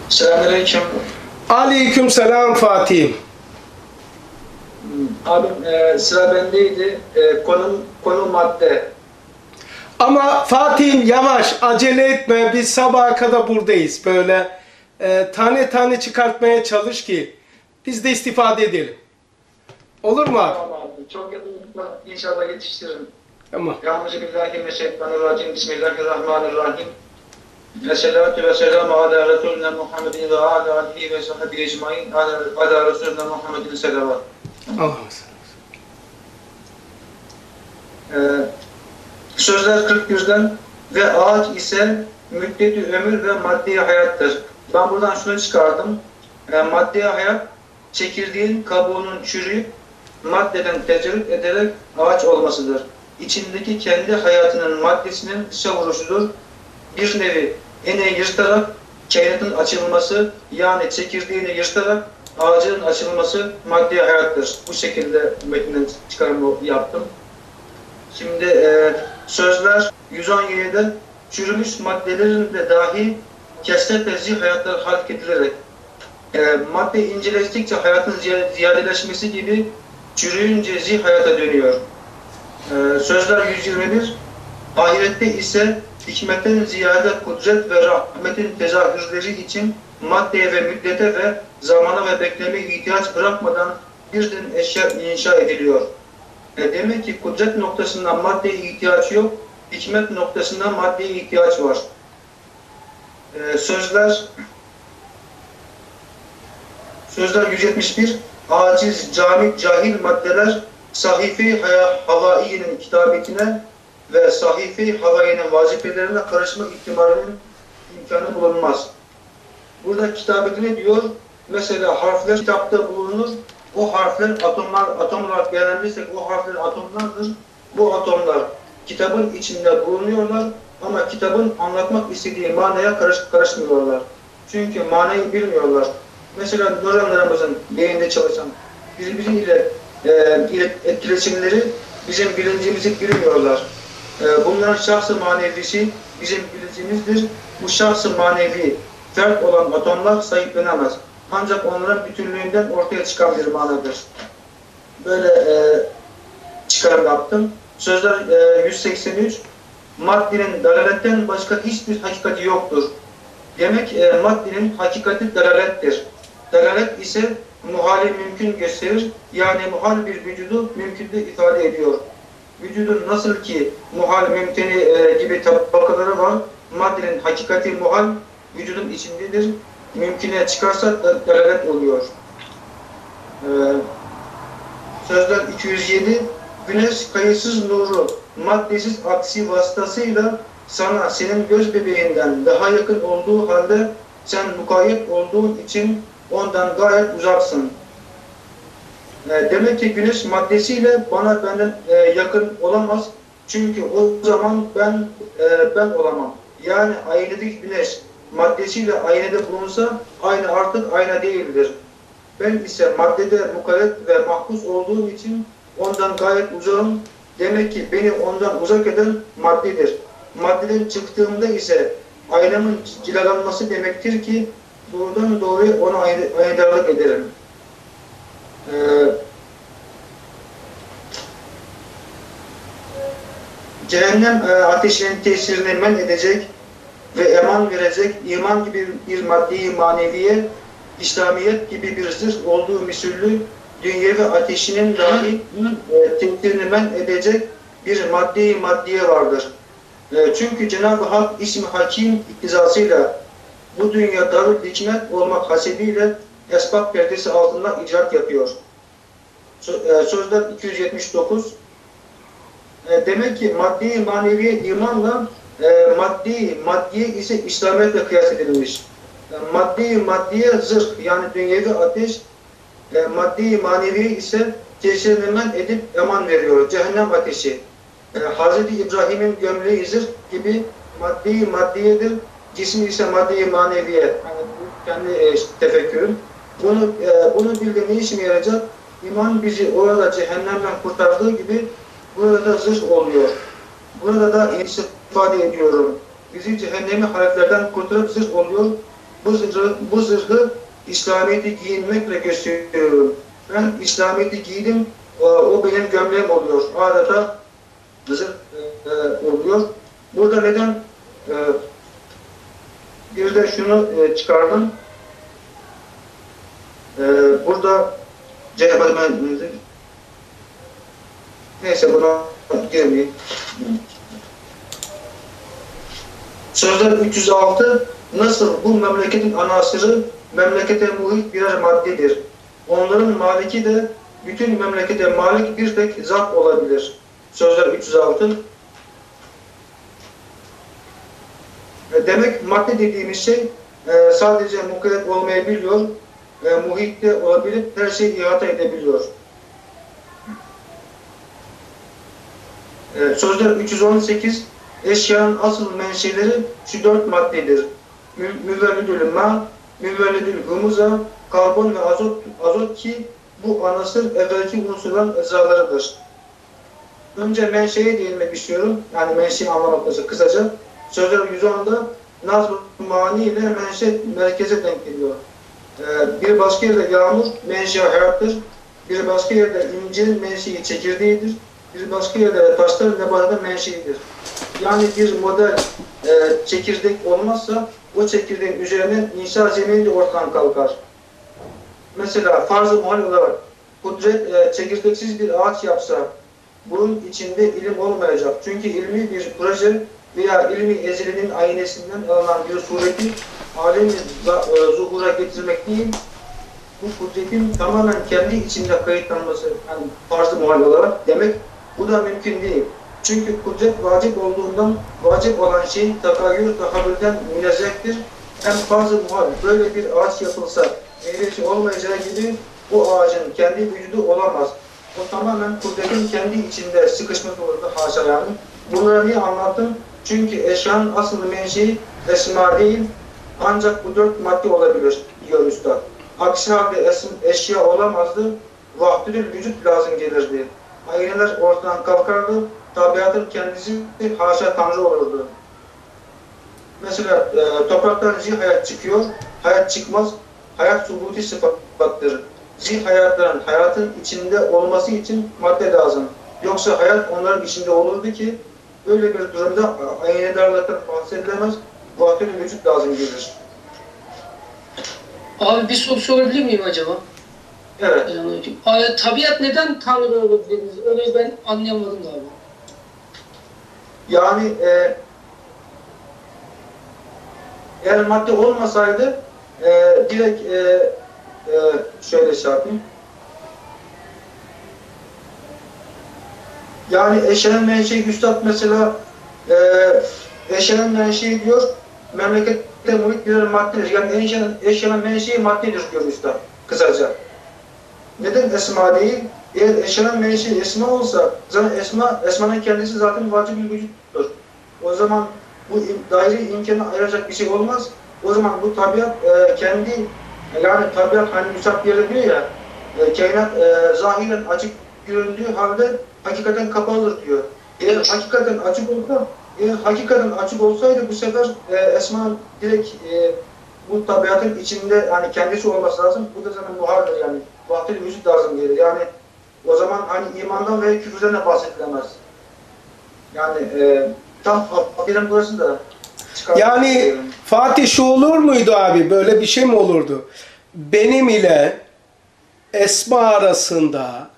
Selamünaleyküm. Aleyküm selam Fatih. Abim sıra bendeydi. Konu madde. Ama Fatih'im yavaş, acele etme. Biz sabaha kadar buradayız. Böyle tane tane çıkartmaya çalış ki biz de istifade edelim. Olur mu abi? Tamam abi. Çok yakın inşallah yetiştiririm. Tamam. Euzubillahimineşşeytanirracim. Bismillahirrahmanirrahim. Esselatu ve selamu ala Resulüne Muhammedin ve ala alihi ve sahbihi ecmaîn. Ala Resulüne Muhammedin selavat. Allah'ım. Sözler 41'den ve ağaç ise müddeti ömür ve maddi hayattır. Ben buradan şunu çıkardım. Maddi hayat çekirdeğin kabuğunun çürüyüp maddeden tecerrüt ederek ağaç olmasıdır. İçindeki kendi hayatının maddesinin dışa vuruşudur. Bir nevi eneği yırtarak kainatın açılması, yani çekirdeğini yırtarak ağacın açılması maddi hayattır. Bu şekilde metinden çıkarımı yaptım. Şimdi sözler 117'de çürümüş maddelerin de dahi kesret ve hayatlar halk edilerek madde inceledikçe hayatın ziyadeleşmesi gibi çürüyünce hayata dönüyor. Sözler 121 ahirette ise hikmetten ziyade kudret ve rahmetin tezahürleri için maddeye ve müddete ve zamana ve beklemeye ihtiyaç bırakmadan birden eşya inşa ediliyor. Demek ki kudret noktasından maddeye ihtiyaç yok, hikmet noktasından maddeye ihtiyaç var. Sözler 171 aciz, camit, cahil maddeler sahifi havaiyenin kitabetine ve sahifi havaiyenin vazifelerine karışma ihtimalinin imkanı bulunmaz. Burada kitabetine diyor, mesela harfler kitapta bulunur, o harfler atom olarak değerlendirirsek o harfler atomlardır. Bu atomlar kitabın içinde bulunuyorlar ama kitabın anlatmak istediği manaya karışmıyorlar. Çünkü manayı bilmiyorlar. Mesela nöronlarımızın beyinde çalışan birbiriyle etkileşimleri bizim bilincimizi bilmiyorlar. Bunların şahs-ı manevisi bizim bilincimizdir. Bu şahs-ı manevi fert olan atomlar sahiplenemez. Ancak onların bütünlüğünden ortaya çıkan bir manadır. Böyle çıkarım yaptım. Sözler 183 maddenin dalaletten başka hiçbir hakikati yoktur. Demek maddenin hakikati dalalettir. Dalalet ise muhali mümkün gösterir. Yani muhal bir vücudu mümkünde ifade ediyor. Vücudun nasıl ki muhal mümteni gibi tabakaları var, maddenin hakikati muhal vücudun içindedir. Mümküne çıkarsa dalalet oluyor. Sözler 207 güneş kayıtsız nuru maddesiz aksi vasıtasıyla sana senin göz bebeğinden daha yakın olduğu halde sen mukayyet olduğun için ondan gayet uzaksın. Demek ki güneş maddesiyle benden yakın olamaz. Çünkü o zaman ben olamam. Yani aynadaki güneş maddesiyle aynada bulunsa aynı artık ayna değildir. Ben ise maddede mukayyet ve mahpus olduğum için ondan gayet uzağım. Demek ki beni ondan uzak eden maddedir. Maddeden çıktığımda ise aynamın cilalanması demektir ki doğrudan doğruya ona aynadarlık ederim. Cehennem ateşinin tesirini men edecek ve eman verecek iman gibi bir maddi maneviye, İslamiyet gibi bir zırh olduğu misüllü dünyevi ateşinin dahi tesirini men edecek bir maddiye vardır. Çünkü Cenab-ı Hak ismi hakim iktizasıyla bu dünya darul hikmet olmak hasebiyle esbab perdesi altında icraat yapıyor. Sözler 279 demek ki maddi maneviye imanla maddiye ise İslamiyetle kıyas edilmiş. Maddiye zırh yani dünyevi ateş, maddi maneviye ise tesirini men edip eman veriyor. Cehennem ateşi. Hz. İbrahim'in gömleği zırh gibi maddiyedir. Cismi ise maddi maneviye. Yani kendi tefekkürüm. Bunu bildiğim ne işime yarayacak? İman bizi orada cehennemden kurtardığı gibi burada da zırh oluyor. Burada da istifade ediyorum. Bizi cehennemi harflerden kurtarıp zırh oluyor. Bu zırhı İslamiyet'i giyinmekle gösteriyorum. Ben İslamiyet'i giydim, o benim gömleğim oluyor. Adeta zırh oluyor. Burada neden bir de şunu çıkardım. Burada neyse buna girmeyeyim. Sözler 306 nasıl bu memleketin anasırı memlekete muhit birer maddedir. Onların maliki de bütün memlekete malik bir tek zat olabilir. Sözler 306. Demek madde dediğimiz şey sadece mukayyet olmayabiliyor, muhitte olabilip her şeyi ihata edebiliyor. Sözler 318 eşyanın asıl menşeleri şu 4 maddedir. Müvellidül ma, müvellidül humuza, karbon ve azot ki bu anasır evvelki unsurların eczalarıdır. Önce menşeye değinmek istiyorum. Yani menşeyi anlamak kısaca. Sözler 110'da nazm-ı mani ile menşe merkeze denk geliyor. Bir başka yerde yağmur menşe hayattır. Bir başka yerde incir menşei çekirdeğidir. Bir başka yerde taşlar nebatın menşeidir. Yani bir model çekirdek olmazsa o çekirdeğin üzerine inşa zemini de ortadan kalkar. Mesela farz-ı muhal olarak kudret çekirdeksiz bir ağaç yapsa bunun içinde ilim olmayacak. Çünkü ilmi bir proje veya ilmi ezilinin aynesinden alınan bir sureti alemi zuhura getirmek değil, bu kudretin tamamen kendi içinde kayıtlanması, yani farz-ı muhal olarak demek, bu da mümkün değil. Çünkü kudret vacip olduğundan vacip olan şey takayyür tahammülden münezzehtir. Hem farz-ı muhal böyle bir ağaç yapılsa meyvesi olmayacağı gibi o ağacın kendi vücudu olamaz. O tamamen kudretin kendi içinde sıkışmış olurdu haşa yani. Bunları niye anlattım? Çünkü eşyanın asıl menşei esma değil, ancak bu 4 madde olabilir diyor Üstad. Aksi halde eşya olamazdı, vahdülül vücut lazım gelirdi. Ayneler ortadan kalkardı, tabiatın kendisi haşa Tanrı olurdu. Mesela topraktan hayat çıkıyor, hayat çıkmaz, hayat subuti sıfattır. Hayatların hayatın içinde olması için madde lazım. Yoksa hayat onların içinde olurdu ki öyle bir durumda aynedarlıktan bahsedilemez, vahdül vücut lazım gelir. Abi bir soru sorabilir miyim acaba? Evet. Tabiat neden Tanrı olur dediniz? Orayı ben anlayamadım da abi. Yani eğer madde olmasaydı direkt şöyle şey yapayım. Yani eşyanın menşei Üstad mesela eşyanın menşei diyor memlekette muhit birer maddedir. Yani eşyanın menşei maddedir diyor Üstad kısaca. Neden esma değil? Eğer eşyanın menşei esma olsa zaten esmanın kendisi zaten vacip bir vücuttur. O zaman bu daire imkanı ayıracak bir şey olmaz. O zaman bu tabiat kendi yani tabiat hani Üstad bir yerde diyor ya kainat zahiren açık göründüğü halde hakikaten kapalıdır diyor. Eğer hakikaten açık olsaydı bu sefer esma direkt bu tabiatın içinde yani kendisi olması lazım. Bu da zaten muhaldir yani. Vahdül vücut lazım gelir. Yani o zaman hani imandan ve küfürden de bahsedilemez. Yani tam benim burası da yani Fatih şu olur muydu abi? Böyle bir şey mi olurdu? Benim ile Esma arasında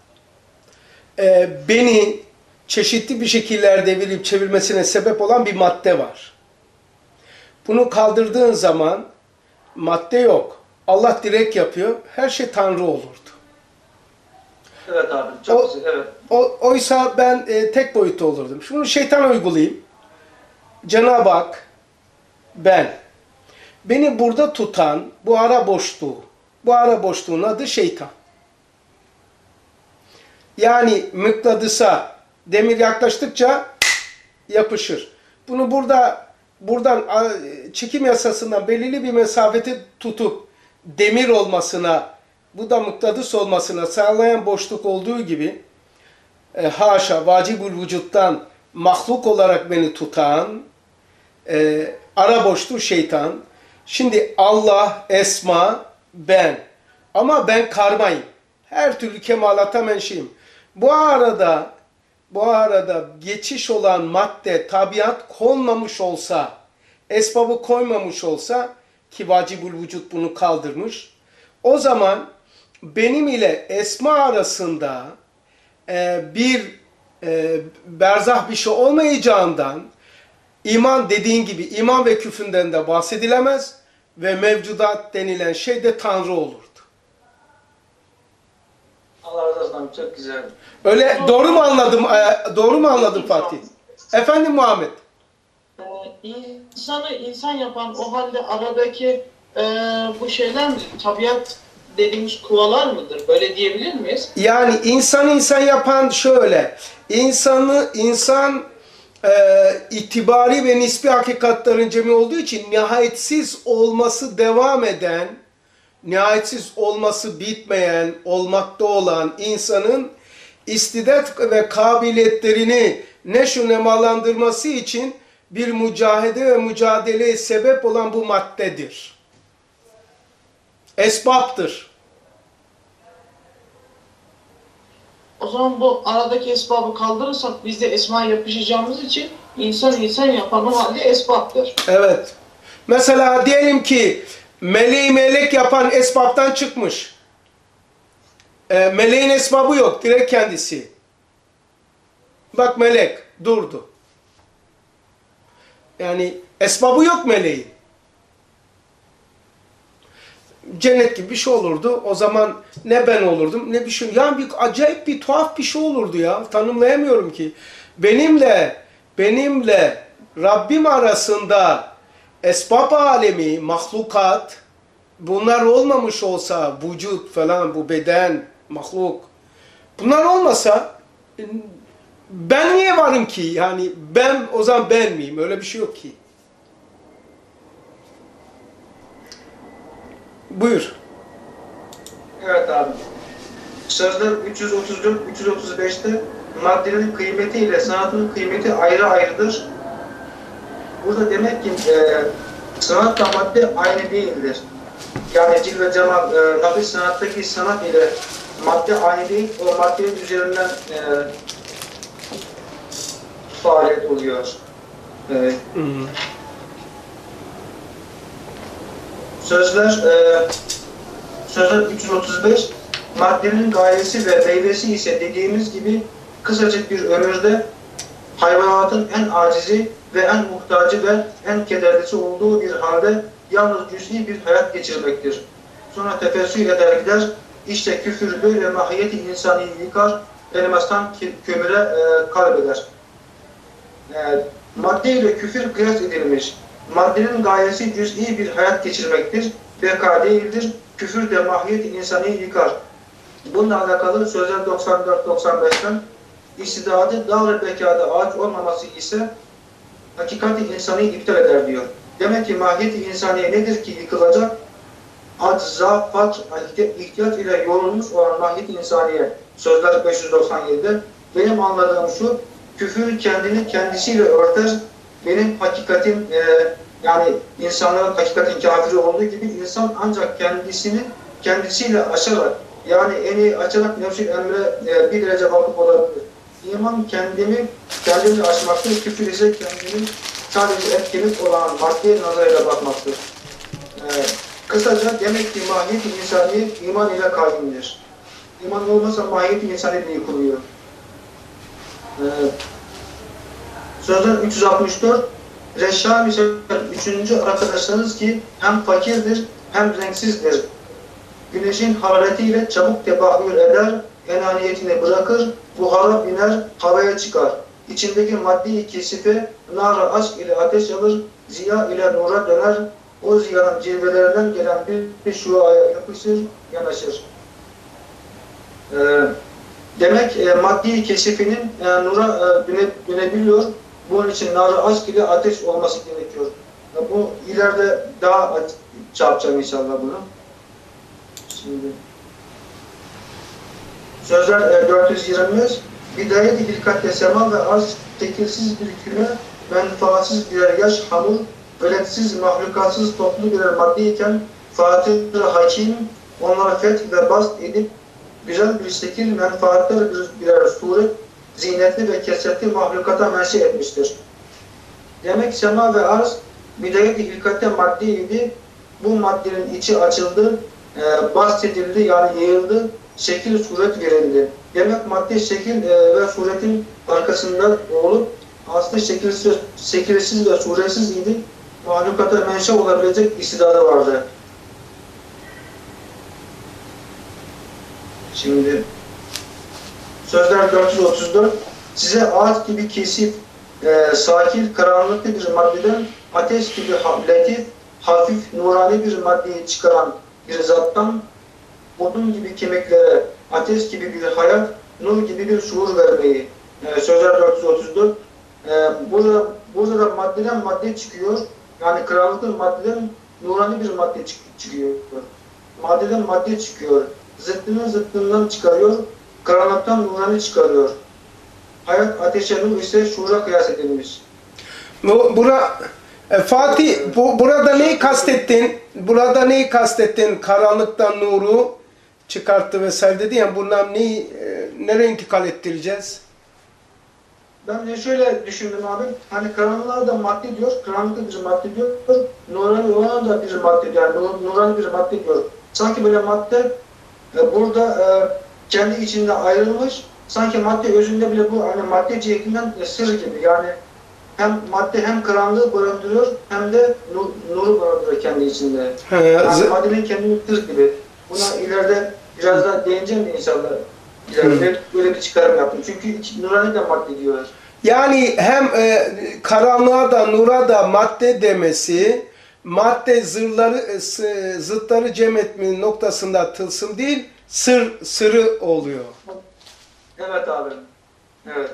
beni çeşitli bir şekillerde devirip çevirmesine sebep olan bir madde var. Bunu kaldırdığın zaman madde yok. Allah direkt yapıyor. Her şey Tanrı olurdu. Evet abi. Çok güzel. Evet. Oysa ben tek boyutlu olurdum. Şunu şeytan uygulayayım. Cenab-ı Hak ben. Beni burada tutan bu ara boşluğu. Bu ara boşluğun adı şeytan. Yani mıknatısa demir yaklaştıkça yapışır. Bunu buradan çekim yasasından belirli bir mesafede tutup demir olmasına, bu da mıknatıs olmasına sağlayan boşluk olduğu gibi haşa vacibül vücuttan mahluk olarak beni tutan ara boşluğu şeytan. Şimdi Allah, esma, ben. Ama ben karmayım. Her türlü kemalata menşiyim. Bu arada geçiş olan madde, tabiat konmamış olsa, esbabı koymamış olsa ki vacibül vücut bunu kaldırmış. O zaman benim ile esma arasında bir berzah bir şey olmayacağından iman dediğin gibi iman ve küfürden de bahsedilemez ve mevcudat denilen şey de Tanrı olurdu. Allah razı olsun, çok güzel. Öyle doğru mu anladım? Doğru mu anladım Fatih? Efendim Muhammed? İnsanı insan yapan o halde aradaki bu şeyler mi? Tabiat dediğimiz kuvalar mıdır? Böyle diyebilir miyiz? Yani insan yapan şöyle. İnsan itibari ve nispi hakikatlerin cemi olduğu için nihayetsiz olması devam eden, nihayetsiz olması bitmeyen, olmakta olan insanın istidat ve kabiliyetlerini neşu-nemalandırması için bir mücahede ve mücadeleye sebep olan bu maddedir. Esbaptır. O zaman bu aradaki esbabı kaldırırsak biz de esma yapışacağımız için insan yapan o halde esbaптır. Evet. Mesela diyelim ki meleği melek yapan esbaptan çıkmış. Meleğin esbabı yok. Direkt kendisi. Bak melek durdu. Yani esbabı yok meleğin. Cennet gibi bir şey olurdu. O zaman ne ben olurdum ne bir şey. Yani bir acayip bir tuhaf bir şey olurdu ya. Tanımlayamıyorum ki. Benimle Rabbim arasında esbab alemi, mahlukat bunlar olmamış olsa vücut falan bu beden, mahluk bunlar olmasa ben niye varım ki? Yani ben o zaman ben miyim? Öyle bir şey yok ki. Buyur. Evet abi. Sözler 334-335'te maddenin kıymeti ile sanatın kıymeti ayrı ayrıdır. Burada demek ki sanatla madde aynı değildir. Yani cilve cemal, nafis sanattaki sanat ile madde aynı değil. O maddenin üzerinden faaliyet oluyor. Sözler 335 maddenin gayesi ve meyvesi ise dediğimiz gibi kısacık bir ömürde hayvanatın en acizi ve en muhtacı ve en kederlisi olduğu bir halde yalnız cüz'i bir hayat geçirmektir. Sonra tefessür eder gider, işte küfür böyle mahiyeti insani yıkar, elmastan kömüre kalbeder. Madde ile küfür kıyas edilmiş. Maddenin gayesi cüz'i bir hayat geçirmektir. Beka değildir. Küfür de mahiyet insanı yıkar. Bununla alakalı sözler 94-95'ten istidadı dağ-ı bekada ağaç olmaması ise hakikati insanı iptal eder diyor. Demek ki mahiyet insaniye nedir ki yıkılacak? Acza, fakr, ihtiyaç ile yorulmuş olan mahiyet insaniye. Sözler 597'de. Benim anladığım şu, küfür kendini kendisiyle örter. Benim hakikatim yani insanların hakikatin kafiri olduğu gibi insan ancak kendisini kendisiyle aşarak yani en iyi açarak nefs-i emre bir derece vakıf olabilir. İman kendini aşmaktır, küfür ise kendini sadece etkinlik olan maddi nazarıyla bakmaktır. Kısaca demek ki mahiyet-i insani iman ile kaimdir. İman olmasa mahiyet-i insani de yıkılıyor. Sözler 364 Reşşam ise üçüncü arkadaşlarınız ki hem fakirdir hem renksizdir. Güneşin hararetiyle çabuk tebahür eder, enaniyetini bırakır, buhara biner, havaya çıkar. İçindeki maddi kesife nar-ı aşk ile ateş alır, ziya ile nura döner, o ziyanın cilvelerinden gelen bir şuaya yapışır, yanaşır. Demek maddi kesifinin nura dönebiliyor. Bunun için nar-ı aşk ile ateş olması gerekiyor. Bu ileride daha çarpacağım inşallah bunu. Şimdi sözler 425 Bidayet-i hilkatte sema ve arz tekilsiz bir küme menfaatsiz birer yaş hamur veletsiz, mahlukatsız toplu birer maddeyken Fatih-i Hakim onlara feth ve bast edip güzel bir şekil menfaatler birer suret, zinetli ve kesretli mahlukata menşe etmiştir. Demek sema ve arz bidayet-i hilkatte maddeydi. Bu maddenin içi açıldı, bahsedildi yani yayıldı, şekil suret verildi. Demek madde şekil ve suretin arkasında olup aslı şekilsiz ve suretsiz idi. Mahlukata menşe olabilecek istidadı vardı. Şimdi sözler 434 size ağaç gibi kesif, sakil, karanlıklı bir maddeden ateş gibi latif, hafif, nurani bir maddeyi çıkaran bir zattan odun gibi kemiklere, ateş gibi bir hayat, nur gibi bir şuur vermeyi. Sözler 434 burada da maddeden madde çıkıyor. Yani karanlıklı maddeden nurani bir madde çıkıyor. Maddeden madde çıkıyor. Zıttından çıkarıyor. Karanlıktan nurani çıkarıyor. Hayat ateşe nur ise şuura kıyas edilmiş. Fatih, burada neyi kastettin? Burada neyi kastettin? Karanlıktan nuru çıkarttı vesaire dedi ya, bundan nereye intikal ettireceğiz? Ben de şöyle düşündüm abi, hani karanlığa da madde diyor, karanlıkta bir madde diyor, nurani olan da bir madde diyor, yani nurani bir madde diyor. Sanki böyle madde burada kendi içinde ayrılmış, sanki madde özünde bile bu hani madde cihetinden sır gibi, yani hem madde hem karanlığı barındırıyor hem de nuru barındırıyor kendi içinde. Yani maddenin kendini sır gibi. Buna ileride biraz daha değineceğim de inşallah. İleride böyle bir çıkarım yaptım. Çünkü nurani de madde diyorlar. Yani hem karanlığa da nura da madde demesi, madde zıtları cem etmenin noktasında tılsım değil, sırrı oluyor. Evet abi. Evet.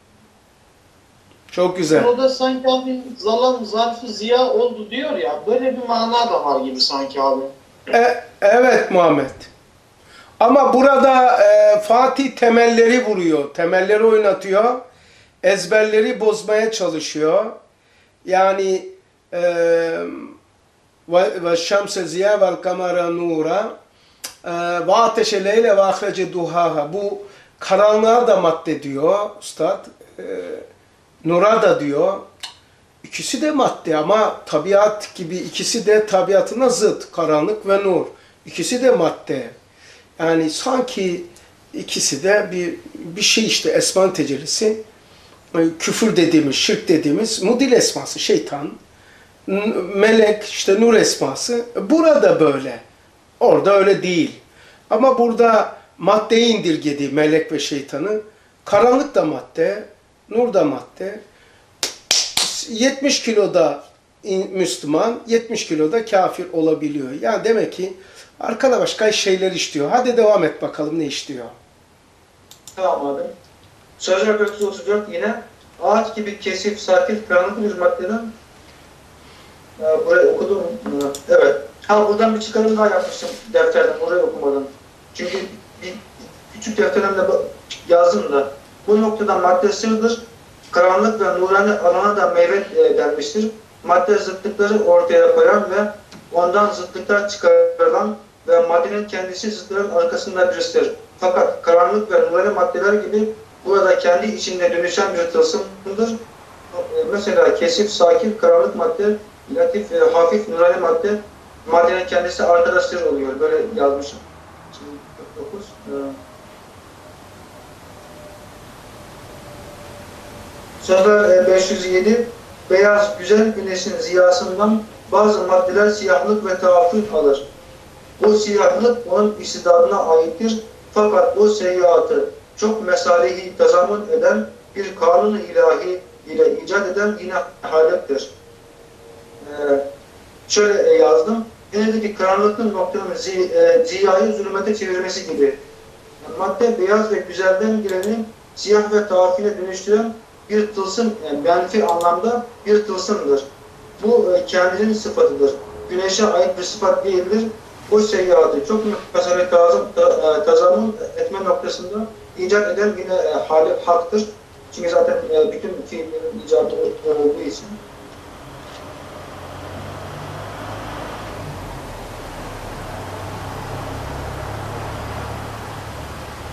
Çok güzel. Burada sanki abi zalam zarfı ziya oldu diyor ya, böyle bir mana da var gibi sanki abi. Evet Muhammed. Ama burada Fatih temelleri vuruyor, temelleri oynatıyor, ezberleri bozmaya çalışıyor. Yani ve şemse ziya vel kamera nura ve ateşe leyle ve ahrece duhaha. Bu karanlığa da madde diyor Üstad, nura da diyor. İkisi de madde ama tabiat gibi, ikisi de tabiatına zıt, karanlık ve nur. İkisi de madde. Yani sanki ikisi de bir şey işte, esma tecellisi. Küfür dediğimiz, şirk dediğimiz mudil esması, şeytan, melek, işte nur esması. Burada böyle. Orada öyle değil. Ama burada maddeyi indirgedi melek ve şeytanı. Karanlık da madde, nur da madde. 70 kiloda Müslüman, 70 kiloda kafir olabiliyor. Yani demek ki arkada başka şeyler işliyor. Hadi devam et bakalım, ne işliyor? Tamam abi. Sözler 434 yine ağaç gibi kesif, sakil, karanlık bir maddeden burayı okudum. Evet. Buradan bir çıkarım daha yapmıştım defterden. Burayı okumadım. Çünkü bir küçük defterden yazdım da. Bu noktada madde sırdır. Karanlık ve nurani alana da meyve denmiştir. Madde zıtlıkları ortaya koyan ve ondan zıtlıklar çıkarılan ve maddenin kendisi zıtların arkasında birisidir. Fakat karanlık ve nurani maddeler gibi burada kendi içinde dönüşen bir tılsımdır. Mesela kesif, sakil, karanlık madde, latif, hafif, nurani madde, maddenin kendisi arkadaşları oluyor. Böyle yazmışım. Şimdi 49. Sözler 507. Beyaz, güzel güneşin ziyasından bazı maddeler siyahlık ve taaffüt alır. Bu siyahlık onun istidadına aittir. Fakat o seyyiatı çok mesalehi tazamun eden bir kanun-u ilahi ile icat eden yine halettir. Şöyle yazdım. Eldeki karanlıklı noktanın ziyayı zulümete çevirmesi gibi. Yani madde beyaz ve güzelden geleni siyah ve taaffüle dönüştüren bir tılsım, yani menfi anlamda bir tılsımdır. Bu kendinin sıfatıdır. Güneşe ait bir sıfat değildir. O seyyiatı çok mesele tazamun etme noktasında icat eden yine haktır. Çünkü zaten bütün fiillerin icatı olduğu için.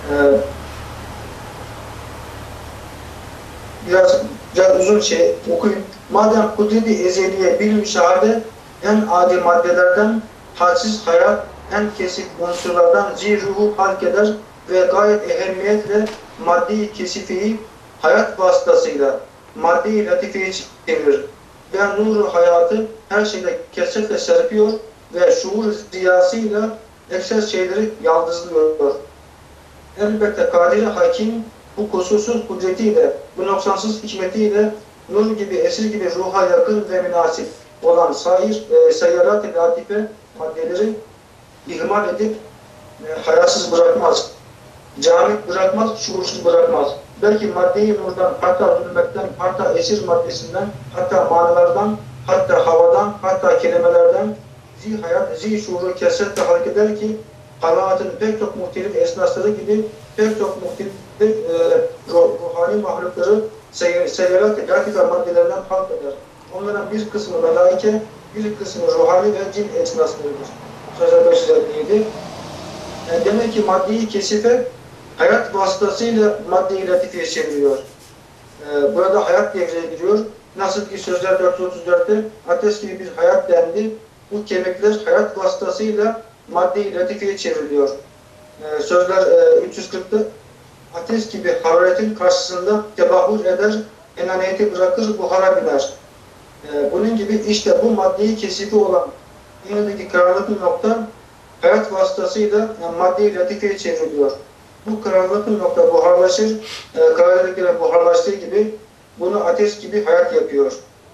Biraz uzun şey okuyun. Madem kudret-i ezeliye bir müşahede en adi maddelerden hadsiz hayat, en kesik unsurlardan zirruhu halk eder ve gayet ehemmiyetle maddi kesifeyi hayat vasıtasıyla maddi latifeyi çevirir. Ve nuru hayatı her şeyde kesretle serpiyor ve şuur ziyasıyla ekser şeyleri yaldızlıyor. Elbette Kadir Hakim bu kusursuz kudretiyle, bu noksansız hikmetiyle nur gibi, esir gibi ruha yakın ve münasip olan sayyarat-ı latife maddeleri ihmal edip hayasız bırakmaz, camit bırakmaz, şuursuz bırakmaz. Belki maddeyi nurdan, hatta zulmetten, hatta esir maddesinden, hatta manalardan, hatta havadan, hatta kelimelerden hayat, şuuru kesretle hareket eder ki hayatın pek çok muhtelif esnasları gibi pek çok muhtelif ruhani mahlukları seyyarat-ı latife maddelerinden halk eder. Onların bir kısmı melaike, bir kısmı ruhani ve cin esnaslarıdır. Sözler 557. Demek ki maddi kesife hayat vasıtasıyla madde-i latifeye çeviriyor. Burada hayat devreye giriyor. Nasıl ki Sözler 434'te ateş gibi bir hayat dendi. Bu kemikler hayat vasıtasıyla madde-i latifeye çevriliyor. Sözler 340'ta ateş gibi hararetin karşısında tebahur eder, enaniyeti bırakır, buhara biner. Bunun gibi işte bu maddeyi kesifi olan yinedeki karanlık nokta hayat vasıtasıyla madde-i latifeye çevriliyor. Bu karanlık nokta buharlaşır, karanlıklara buharlaştığı gibi bunu ateş gibi hayat yapıyor.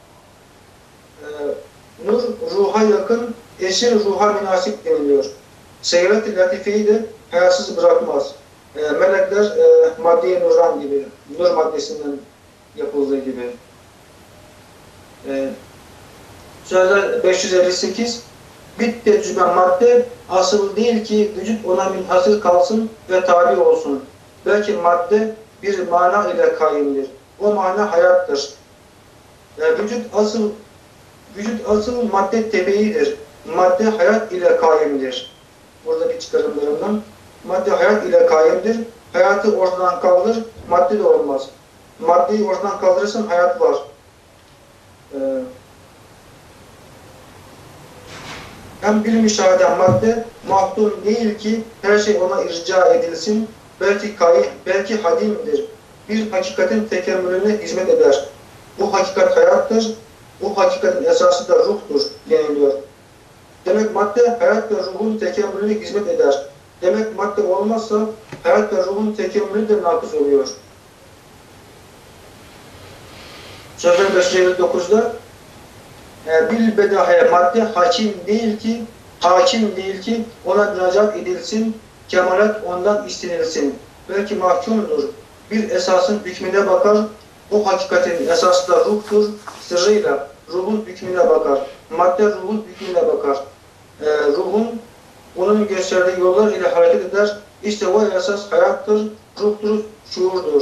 Nur ruha yakın, esir ruha münasip deniliyor. Seyret-i latifeyi de hayatsız bırakmaz. Melekler madde-i nurdan gibi, nur maddesinden yapıldığı gibi. Sözler 558 bir tecrübe madde asıl değil ki vücut ona münhasır kalsın ve tabi olsun. Belki madde bir mana ile kaimdir. O mana hayattır. Vücut asıl madde tebeyidir. Madde hayat ile kaimdir. Buradaki çıkarımlarından madde hayat ile kaimdir. Hayatı ortadan kaldır, madde de olmaz. Maddeyi ortadan kaldırırsan hayat var. Hem bir müşahede madde mahdum değil ki her şey ona irca edilsin. Belki hadimdir. Bir hakikatin tekemmülüne hizmet eder. Bu hakikat hayattır. Bu hakikatin esası da ruhtur deniliyor. Demek madde hayat ve ruhun tekemmülüne hizmet eder. Demek madde olmazsa hayat ve ruhun tekemmülü de nakıs oluyor. Sözler 559'da bilbedahaya madde hakim değil ki ona müracaat edilsin, kemalat ondan istenilsin. Belki mahkumdur. Bir esasın hükmüne bakar, o hakikatin esası da ruhtur, sırrıyla ruhun hükmüne bakar. Madde ruhun hükmüne bakar. Ruhun onun gösterdiği yollar ile hareket eder. İşte o esas hayattır, ruhtur, şuurdur.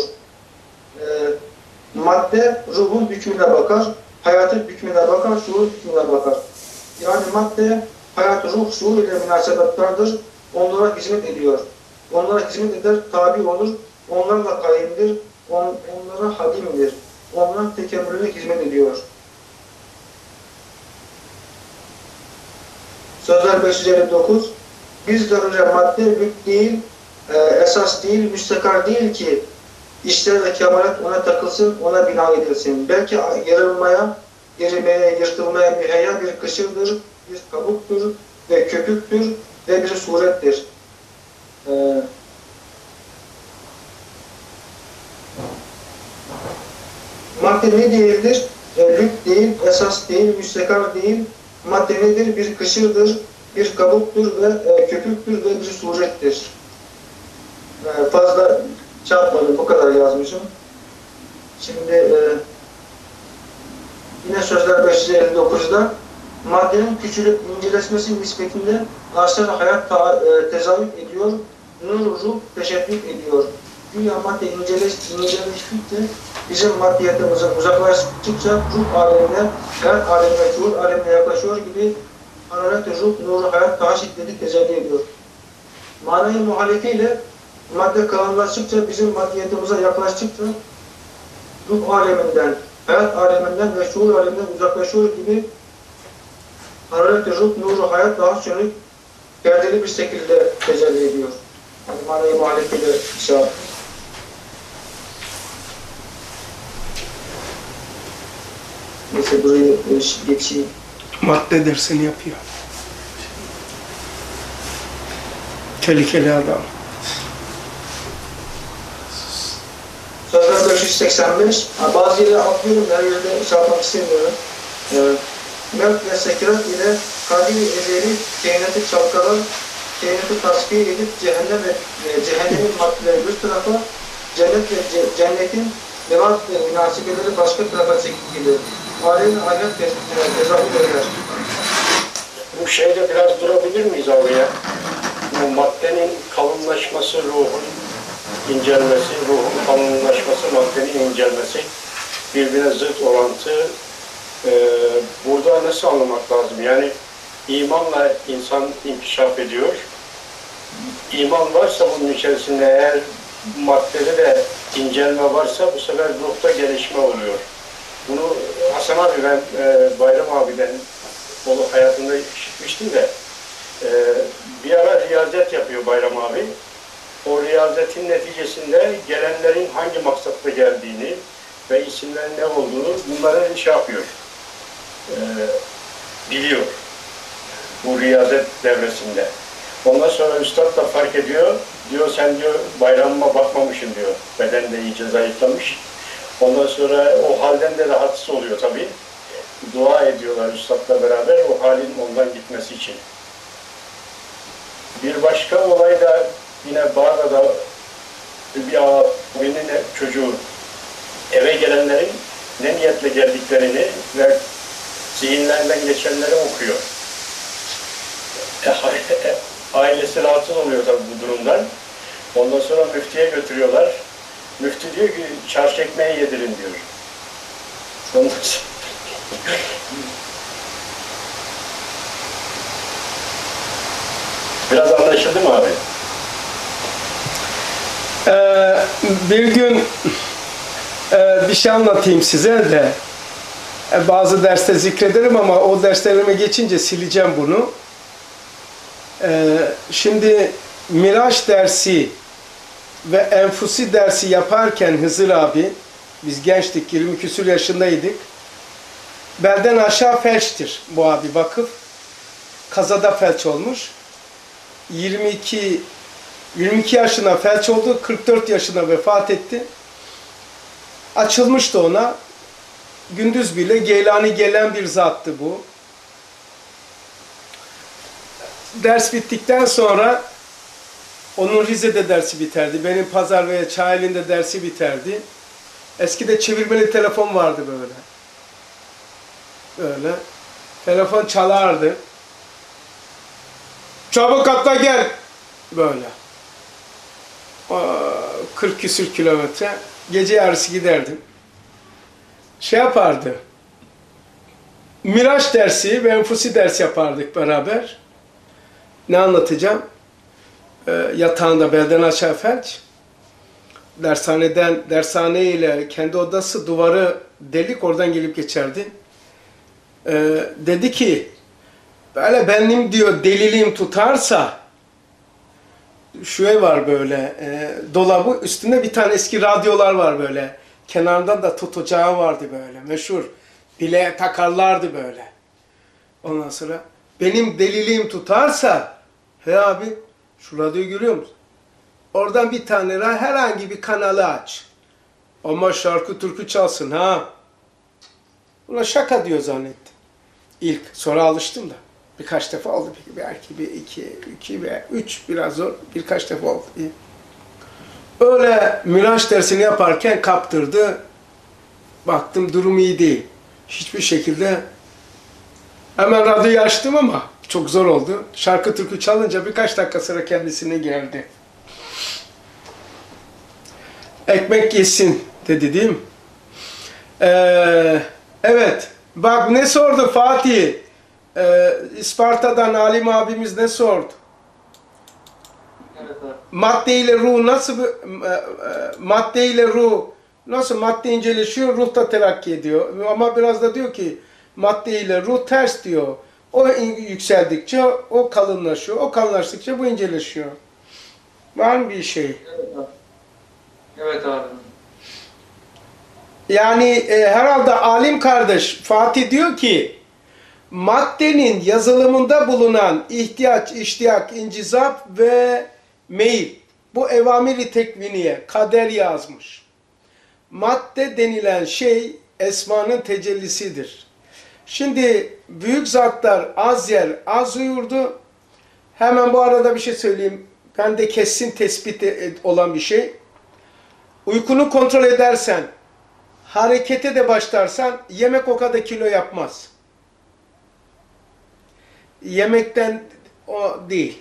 Madde ruhun hükmüne bakar, hayatın hükmüne bakar, şuur hükmüne bakar. Yani madde, hayat, ruh, şuur ile münasebetlerdir. Onlara hizmet ediyor. Onlara hizmet eder, tabi olur. Onlarla kaimdir, onlara hadimdir. Onların tekemmülüne hizmet ediyor. Sözler 559 biz darıca madde lüt değil, esas değil, müstakar değil ki işler ve kemalat ona takılsın, ona bina edilsin. Belki yarılmaya, erimeye, yırtılmaya müheyya bir kışırdır, bir kabuktur ve köpüktür ve bir surettir. Madde ne değildir? Lüt değil, esas değil, müstakar değil. Madde nedir? Bir kışırdır, bir kabuktur ve köpüktür ve bir surettir. Fazla çarpmadım, bu kadar yazmışım. Şimdi yine Sözler 559'da maddenin küçülüp incelesmesi nispetinde asr-ı hayat tezahür ediyor, nur-ruh teşebbüs ediyor. Dünya madde inceleştikçe bizim maddiyatımızın uzaklaştıkça ruh alemine, hayat alemine, şuur alemine yaklaşıyor gibi hararet-i ruh, nuru hayat daha şiddetli tecelli ediyor. Manayı muhalifiyle madde kalınlaştıkça, bizim maddiyetimize yaklaştıkça ruh aleminden, hayat aleminden ve şuur aleminden uzaklaşıyor gibi hararet-i ruh, nuru hayat daha sönük, perdeli bir şekilde tecelli ediyor. Yani manayı muhalefeyle işaret. Neyse burayı geçeyim. Madde dersini yapıyor. Tehlikeli adam. Sözler 585. Bazı yerleri atlıyorum, her yerde şey yapmak istemiyorum. Mevt ve sekirat ile kadir-i ezeli kainatı çalkalar, kainatı tasfiye edip cehennem ve cehennemin maddeleri bir tarafa, cennet ve cennetin devam ve münasebetleri başka tarafa çekip gider. Alemin ahiret tespitine tezahür eder. Bu şeyde biraz durabilir miyiz abi ya? Bu maddenin kalınlaşması, ruhun incelmesi, ruhun kalınlaşması, maddenin incelmesi birbirine zıt orantı. Burada nasıl anlamak lazım? Yani imanla insan inkişaf ediyor. İman varsa bunun içerisinde, eğer maddede de incelme varsa bu sefer ruhta gelişme oluyor. Bunu Hasan abi, ben Bayram abiden onu hayatında işitmiştim de bir ara riyazet yapıyor Bayram abi. O riyazetin neticesinde gelenlerin hangi maksatla geldiğini ve isimlerin ne olduğunu bunları şey yapıyor. Biliyor. Bu riyazet devresinde. Ondan sonra üstad da fark ediyor. Diyor sen diyor bayramıma bakmamışsın diyor. Beden de iyice zayıflamış. Ondan sonra o halden de rahatsız oluyor tabii. Dua ediyorlar üstadla beraber o halin ondan gitmesi için. Bir başka olay da yine Bağdat'ta bir abinin çocuğu eve gelenlerin ne niyetle geldiklerini ve zihinlerinden geçenleri okuyor. Ailesi rahatsız oluyor tabii bu durumdan. Ondan sonra müftiye götürüyorlar. Müftü diyor ki çarşı ekmeği yedirin diyor. Biraz anlaşıldı mı abi? Bir gün bir şey anlatayım size de. Bazı derste zikrederim ama o derslerime geçince sileceğim bunu. Şimdi Miraç dersi ve Enfusi dersi yaparken Hızır abi, biz gençtik, 20 küsur yaşındaydık. Belden aşağı felçtir bu abi, vakıf. Kazada felç olmuş. 22 yaşına felç oldu, 44 yaşına vefat etti. Açılmıştı ona. Gündüz bile Geylani gelen bir zattı bu. Ders bittikten sonra onun Rize'de dersi biterdi. Benim Pazar veya Çayeli'nde dersi biterdi. Eskide çevirmeli telefon vardı böyle. Böyle. Telefon çalardı. Çabuk atla gel. Böyle. 40 küsür kilometre. Gece yarısı giderdim. Şey yapardı. Miraç dersi ve Enfusi ders yapardık beraber. Ne anlatacağım? Yatağında belden aşağı felç. Dershane ile kendi odası duvarı delik, oradan gelip geçerdi. Dedi ki böyle benim diyor deliliğim tutarsa, şu ev var böyle dolabı üstünde bir tane eski radyolar var böyle. Kenarında da tutacağı vardı böyle meşhur. Bileğe takarlardı böyle. Ondan sonra benim deliliğim tutarsa, he abi şu radyoyu görüyor musun? Oradan bir tane herhangi bir kanalı aç. Ama şarkı türkü çalsın ha. Buna şaka diyor zannettim. İlk, sonra alıştım da. Birkaç defa oldu. Belki bir iki veya üç, biraz zor. Birkaç defa oldu. Öyle Miraç dersini yaparken kaptırdı. Baktım durum iyi değil. Hiçbir şekilde hemen radyoyu açtım ama çok zor oldu. Şarkı türkü çalınca birkaç dakika sonra kendisine geldi. Ekmek yesin dedi değil mi? Evet. Bak ne sordu Fatih? İsparta'dan Alim abimiz ne sordu? Evet abi. madde ile ruh nasıl madde ile ruh nasıl madde inceleşiyor, ruh da terakki ediyor. Ama biraz da diyor ki madde ile ruh ters diyor. O yükseldikçe o kalınlaşıyor. O kalınlaştıkça bu inceleşiyor. Var mı bir şey? Evet abi. Yani herhalde alim kardeş Fatih diyor ki maddenin yazılımında bulunan ihtiyaç, iştiyak, incizap ve meyil. Bu evamiri tekviniye, kader yazmış. Madde denilen şey esmanın tecellisidir. Şimdi büyük zatlar az yer, az uyurdu. Hemen bu arada bir şey söyleyeyim. Ben de kesin tespit olan bir şey. Uykunu kontrol edersen, harekete de başlarsan yemek o kadar kilo yapmaz. Yemekten o değil.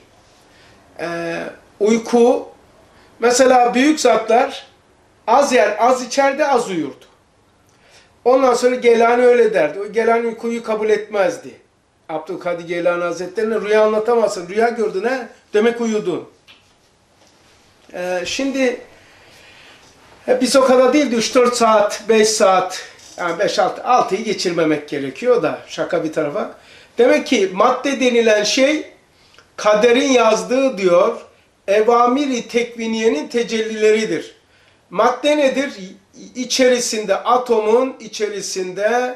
Uyku, mesela büyük zatlar az yer, az içeride, az uyurdu. Ondan sonra Geylani öyle derdi. O Geylani uykuyu kabul etmezdi. Abdülkadir Geylani Hazretleri'ne rüya anlatamazsın. Rüya gördün ha? Demek uyudun. Şimdi biz o kadar değildi. 3-4 saat, 5 saat, yani 5-6'yı geçirmemek gerekiyor da şaka bir tarafa. Demek ki madde denilen şey kaderin yazdığı diyor evamiri tekviniyenin tecellileridir. Madde nedir? İçerisinde, atomun içerisinde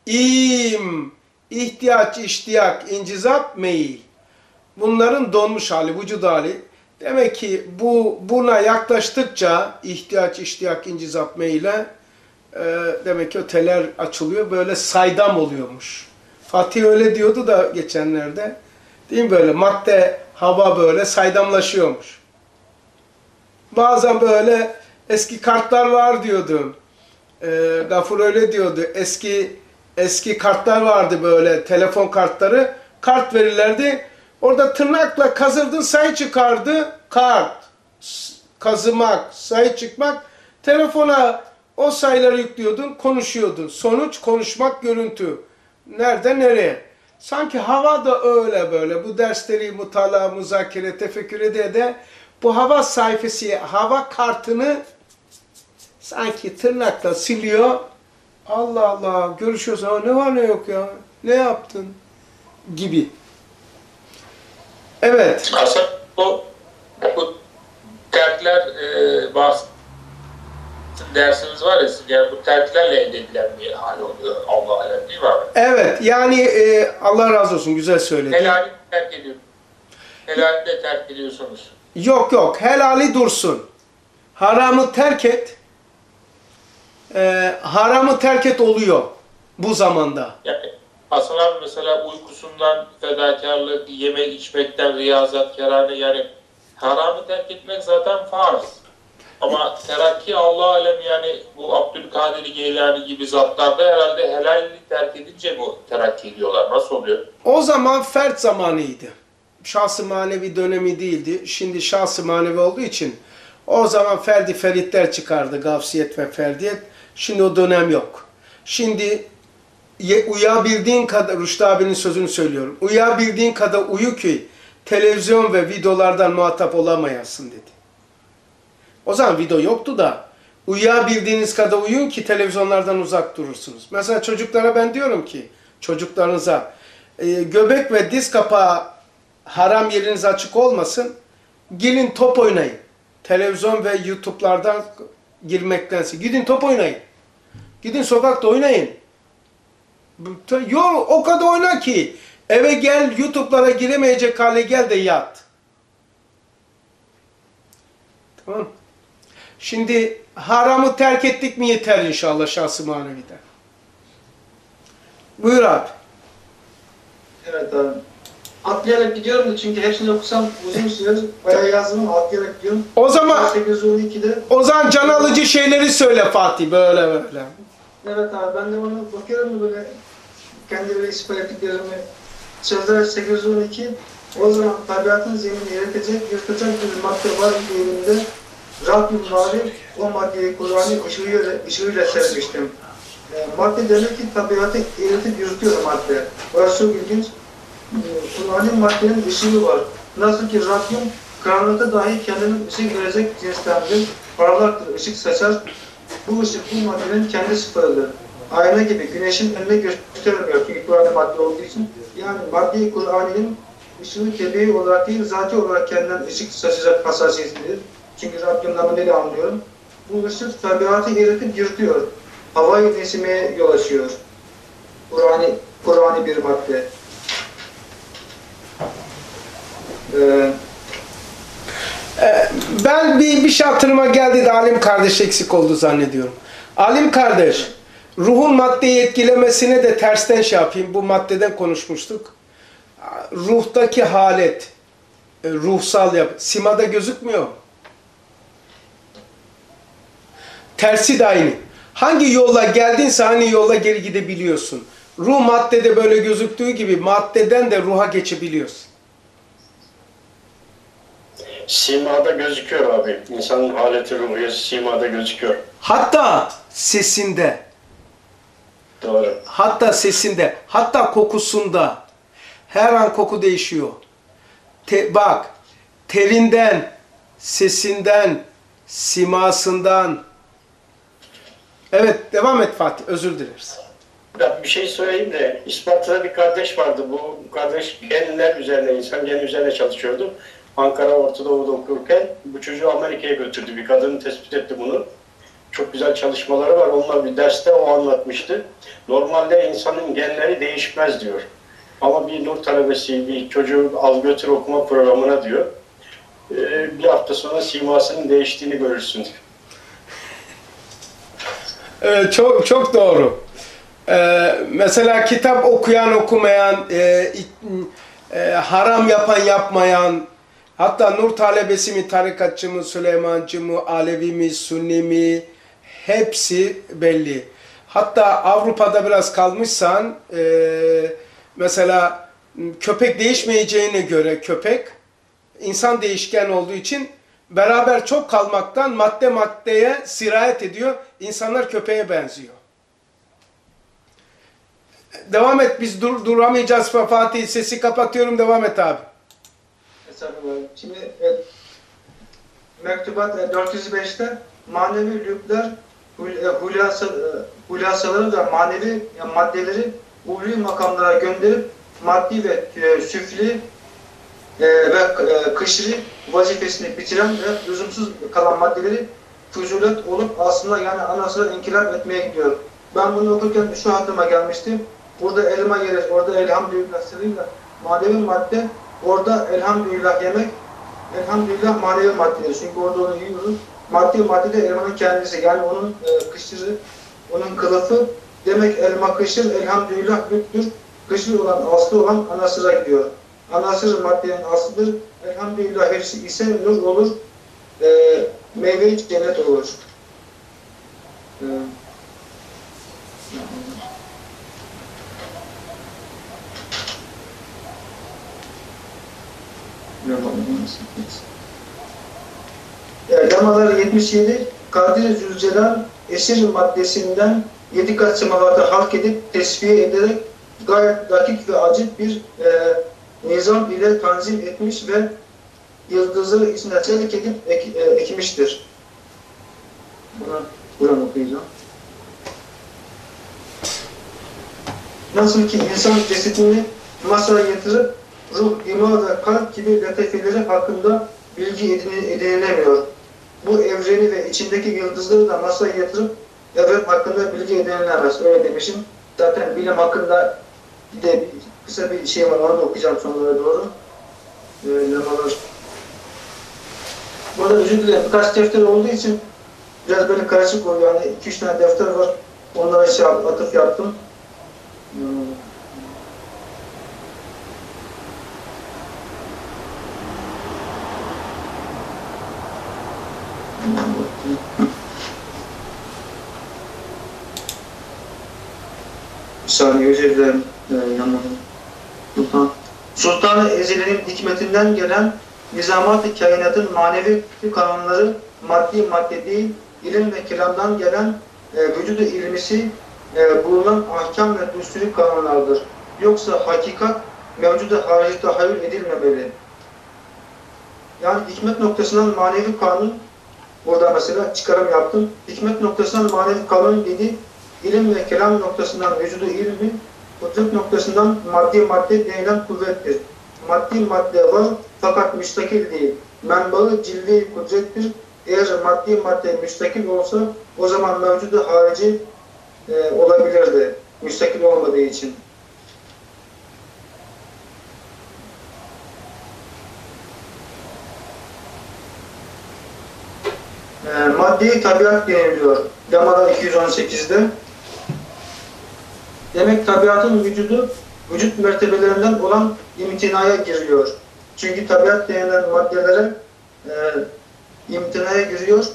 ihtiyaç, iştiyak, incizap, meyil. Bunların donmuş hali, vücud hali. Demek ki buna yaklaştıkça ihtiyaç, iştiyak, incizap, meyle demek ki öteler açılıyor. Böyle saydam oluyormuş. Fatih öyle diyordu da geçenlerde. Değil mi böyle? Madde, hava böyle saydamlaşıyormuş. Bazen böyle eski kartlar var diyordu. Gafur öyle diyordu. Eski kartlar vardı böyle, telefon kartları. Kart verirlerdi. Orada tırnakla kazırdın, sayı çıkardı. Kart, kazımak, sayı çıkmak. Telefona o sayıları yüklüyordun, konuşuyordun. Sonuç konuşmak, görüntü. Nerede, nereye? Sanki hava da öyle böyle. Bu dersleri mutala, muzakere, tefekkür de bu hava sayfası, hava kartını sanki tırnakla siliyor. Allah Allah, görüşüyorsun. Ne var ne yok ya? Ne yaptın? Gibi. Evet. Aslında bu terkler dersimiz var ya, yani bu terklerle elde edilen bir hal oluyor. Allah alem değil mi abi? Evet, yani Allah razı olsun, güzel söyledin. Helali terk ediyor. Helali de terk ediyorsunuz. Yok, helali dursun. Haramı terk et. Haramı terk et oluyor bu zamanda. Yani Hasan abi mesela uykusundan fedakarlık, yemek içmekten riyazat, kerane, yani haramı terk etmek zaten farz. Ama terakki Allah alem, yani bu Abdülkadir Geylani gibi zatlarda herhalde helalli terk edince bu terakki ediyorlar. Nasıl oluyor? O zaman fert zamanıydı. Şahs-ı manevi dönemi değildi. Şimdi şahs-ı manevi olduğu için o zaman ferdi feritler çıkardı. Gavsiyet ve ferdiyet. Şimdi o dönem yok. Şimdi uyabildiğin kadar, Rüştü abinin sözünü söylüyorum. Uyabildiğin kadar uyu ki televizyon ve videolardan muhatap olamayasın dedi. O zaman video yoktu da uyabildiğiniz kadar uyuyun ki televizyonlardan uzak durursunuz. Mesela çocuklara ben diyorum ki çocuklarınıza göbek ve diz kapağı haram yeriniz açık olmasın. Gelin top oynayın. Televizyon ve YouTube'lardan girmektense. Gidin top oynayın. Gidin sokakta oynayın. Yol o kadar oyna ki eve gel, YouTube'lara giremeyecek hale gel de yat. Tamam. Şimdi haramı terk ettik mi yeter inşallah şahs-ı manevide. Buyur abi. Evet abi. Atlayarak gidiyorum da çünkü hepsini okusam uzun sürer. Bayağı yazdım, atlayarak gidiyorum. O zaman 812'de. O zaman can alıcı şeyleri söyle Fatih, böyle. Evet abi, ben de ona bakıyorum da böyle kendi böyle ispat ettiklerimi. Sözler 812. O zaman tabiatın zemini yırtacak bir madde var elimde. Rabbim Mali o maddeyi Kur'an'ın ışığıyla sermiştim. Madde demek ki tabiatı eritip yürütüyor madde. Orası çok ilginç. Kur'an'ın maddenin ışığı var. Nasıl ki Rabbim Karanlıkta dahi kendine ışık verecek cinstendir. Parlaktır, ışık saçar. Bu ışık bu maddenin kendi sıfırıdır. Ayna gibi güneşin önüne göstermiyor çünkü Kur'an'da madde olduğu için. Yani madde-i Kur'an'ın ışığı tebiî olarak değil, zati olarak kendinden ışık saçacak hassasiyetidir. Çünkü Rabbim namıyla anlıyorum. Bu ışık tabiatı eritip yırtıyor. Havayı nesimeye yol açıyor. Kur'an'ı bir madde. Ben bir şey hatırıma geldi de Alim kardeş eksik oldu zannediyorum. Alim kardeş, ruhun maddeyi etkilemesine de tersten şey yapayım. Bu maddeden konuşmuştuk. Ruhtaki halet, ruhsal yapı, simada gözükmüyor. Tersi de aynı. Hangi yolla geldinse hangi yolla geri gidebiliyorsun. Ruh maddede böyle gözüktüğü gibi maddeden de ruha geçebiliyorsun. Simada gözüküyor abi. İnsanın haleti ruhiyesi simada gözüküyor. Hatta sesinde. Doğru. Hatta sesinde. Hatta kokusunda. Her an koku değişiyor. Bak, terinden, sesinden, simasından. Evet, devam et Fatih. Özür dileriz. Ben bir şey söyleyeyim de, İsparta'da bir kardeş vardı. Bu kardeş genler üzerine, insan geni üzerine çalışıyordu. Ankara Orta Doğu'da okurken bu çocuğu Amerika'ya götürdü. Bir kadın tespit etti bunu. Çok güzel çalışmaları var. Onunla bir derste o anlatmıştı. Normalde insanın genleri değişmez diyor. Ama bir nur talebesi, bir çocuğu al götür okuma programına diyor. Bir hafta sonra simasının değiştiğini görürsün. Çok doğru. Mesela kitap okuyan okumayan, haram yapan yapmayan, hatta nur talebesi mi, tarikatçı mı, Süleymancı mı, Alevi mi, Sünni mi, hepsi belli. Hatta Avrupa'da biraz kalmışsan, mesela köpek değişmeyeceğine göre köpek, insan değişken olduğu için beraber çok kalmaktan madde maddeye sirayet ediyor. İnsanlar köpeğe benziyor. Devam et, biz duramayacağız Fatih. Sesi kapatıyorum, devam et abi. Şimdi mektubat 405'te manevi lübler hulasaları ve manevi maddeleri ulvi makamlara gönderip maddi ve süfli ve kışri vazifesini bitiren ve lüzumsuz kalan maddeleri füzulet olup aslında yani anasını inkılap etmeye gidiyor. Ben bunu okurken şu aklıma gelmişti. Burada elma yeriz, orada elhamdülillah sırrıyla manevi madde, orada elhamdülillah yemek, elhamdülillah manevi maddedir. Çünkü orada onu yiyoruz. Maddi madde de elmanın kendisi. Yani onun kışırı, onun kılıfı. Demek elma kışır, elhamdülillah büktür. Kışır olan, aslı olan anasıra gidiyor. Anasır maddenin aslıdır. Elhamdülillah hepsi ise nur olur. Meyve-i cennet olur. Lemalar 77 Kadir Zülcelal esir maddesinden 7 kat semavatı halk edip tesviye ederek gayet dakik ve acip bir nizam ile tanzim etmiş ve yıldızları içine çelik edip ekmiştir. Buradan okuyacağım. Nasıl ki insan cesedini masaya yatırıp ruh, ima ve kalp gibi latifeleri hakkında bilgi edinilemiyor. Bu evreni ve içindeki yıldızları da masaya yatırıp evren hakkında bilgi edinilemez. Öyle demişim. Zaten bilim hakkında bir de kısa bir şey var, onu da okuyacağım sonlara doğru. Burada özür dilerim. Birkaç defter olduğu için biraz böyle karışık oluyor. Yani 2-3 tane defter var. Onlara atıf yaptım. Bir saniye özür dilerim. Sultan-ı Ezeli'nin hikmetinden gelen nizamat-ı kainatın manevi kanunları maddi madde değil, ilim ve kelamdan gelen vücudu ilmisi bulunan ahkam ve düsturi kanunlardır. Yoksa hakikat mevcuda harici tahayyül edilmemeli. Yani hikmet noktasından manevi kanun, burada mesela çıkarım yaptım. Hikmet noktasından manevi kanun dedi, ilim ve kelam noktasından vücudu ilmi, kudret noktasından madde denilen kuvvettir. Maddi madde var fakat müstakil değil. Menbaı cilve-i kudrettir. Eğer madde müstakil olsa o zaman mevcudu harici olabilirdi. Müstakil olmadığı için. Maddi tabiat deniliyor. Lamada 218'de. Demek tabiatın vücut mertebelerinden olan imtinaya giriyor. Çünkü tabiat denilen maddelere imtinaya giriyor.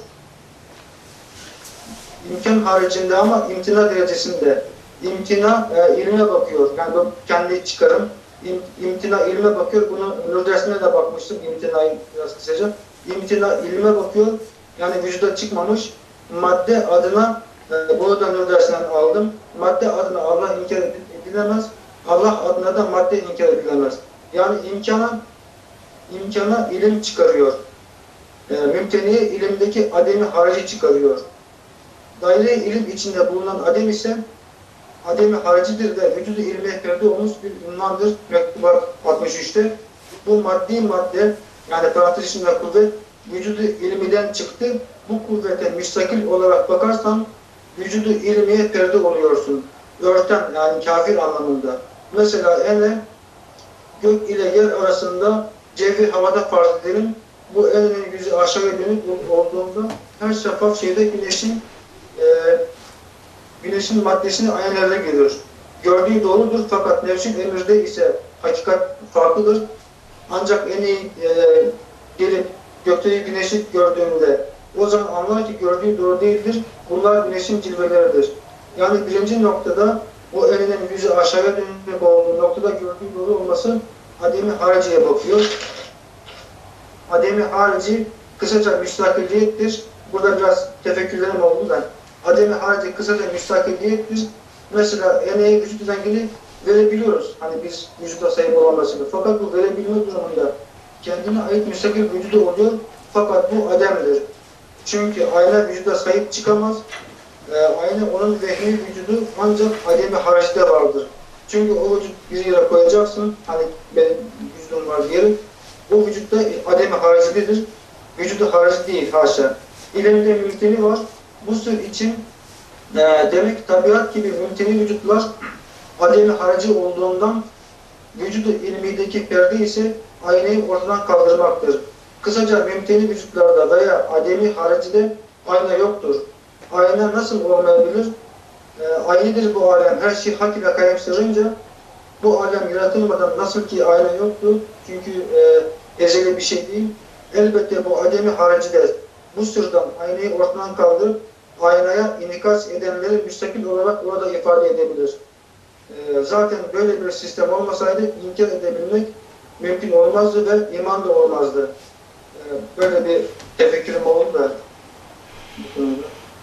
İmkan haricinde ama imtina derecesinde. İmtina ilme bakıyor. Yani kendi çıkarım. İmtina ilme bakıyor. Bunu Nur dersine de bakmıştım. İmtinayı biraz kısaca. İmtina ilme bakıyor. Yani vücuda çıkmamış. Madde adına bunu da Nur dersinden aldım. Madde adına Allah inkar edilemez. Allah adına da madde inkar edilemez. Yani imkana ilim çıkarıyor. Mümteniye ilimdeki ademi harici çıkarıyor. Daire ilim içinde bulunan adem ise ademi haricidir ve vücudu ilmiye perde olmuş bir ünvandır. Mektubat 63'te. Bu madde yani parantez içinde kuvvet vücudu ilmiden çıktı. Bu kuvvete müstakil olarak bakarsan vücudu ilmiye perde oluyorsun. Örten yani kafir anlamında. Mesela gök ile yer arasında cevri havada farz edelim. Bu elinin yüzü aşağıya dönük olduğunda her şeffaf şeyde güneşin maddesini aynalarla görüyor. Gördüğü doğrudur fakat nefsin emirde ise hakikat farklıdır. Ancak en iyi gelip gökteki güneşi gördüğünde o zaman anlar ki gördüğü doğru değildir. Bunlar güneşin cilveleridir. Yani birinci noktada o elinin yüzü aşağıya dönük olduğu noktada gördüğü doğru olması ademi hariciye bakıyor. Ademi harici kısaca müstakilliyettir. Burada biraz tefekkürlerim oldu da. Ademi harici kısaca müstakilliyettir. Mesela eneğe vücut rengini verebiliyoruz. Hani biz vücuda sahip olamasını. Fakat bu verebilme durumunda kendine ait müstakil vücudu oluyor. Fakat bu ademdir. Çünkü ayna vücuda sahip çıkamaz. Ayna onun vehmi vücudu ancak ademi haricide vardır. Çünkü o vücut bir yere koyacaksın. Hani benim vücudum var diyelim. O vücutta ademi haricidedir. Vücudu harici değil haşa. İlimde mümteni var. Bu sır için demek tabiat gibi mümteni vücutlar ademi harici olduğundan vücudu ilmideki perde ise aynayı ortadan kaldırmaktır. Kısaca mümteni vücutlarda veya ademi haricide ayna yoktur. Ayna nasıl olmayabilir? Aynedir bu alem. Her şey hak ile kayımsırınca bu alem yaratılmadan nasıl ki ayna yoktu? Çünkü ezeli bir şey değil. Elbette bu ademi haricidir. Bu sırdan aynayı ortadan kaldırıp aynaya inikas edenleri müstakil olarak orada ifade edebilir. Zaten böyle bir sistem olmasaydı inkar edebilmek mümkün olmazdı ve iman da olmazdı. Böyle bir tefekkürüm oldu da bu konuda.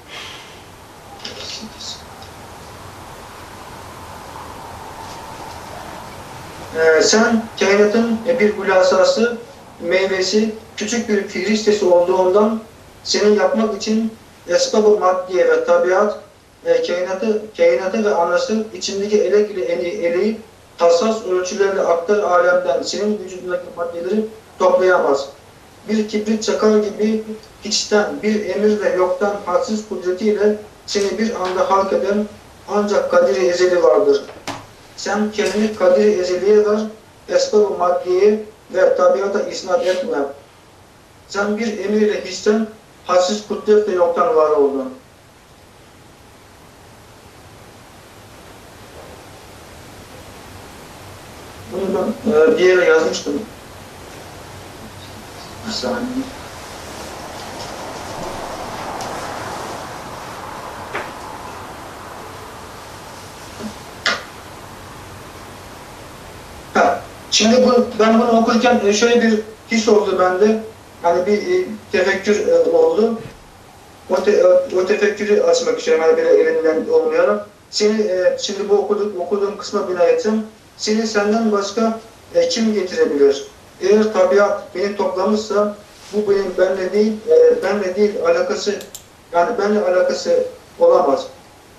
Sen kainatın bir hulasası, meyvesi, küçük bir fihristesi olduğundan senin yapmak için esbab-ı maddiye ve tabiat, kainatı ve anası içindeki elek ile eleği hassas ölçülerle aktar alemden senin vücudundaki maddeleri toplayamaz. Bir kibrit çakar gibi hiçten, bir emir ve yoktan hadsiz kudretiyle seni bir anda halk eden ancak kadiri ezeli vardır. Sen kendini kadiri ezeliye ver, esbab-ı maddiyeye ve tabiata isnat etme. Sen bir emirle hiçten, hadsiz kudret ve yoktan var oldun. Bunu ben bir yere yazmıştım. Bir saniye. Şimdi ben bunu okurken şöyle bir his oldu bende. Hani bir tefekkür oldu. O tefekkürü açmak istiyorum. Hani böyle elinden olmayarak. Şimdi bu okuduğum kısma binayetim. Seni senden başka kim getirebilir? Eğer tabiat beni toplamışsa bu benim benle değil alakası, yani benle alakası olamaz.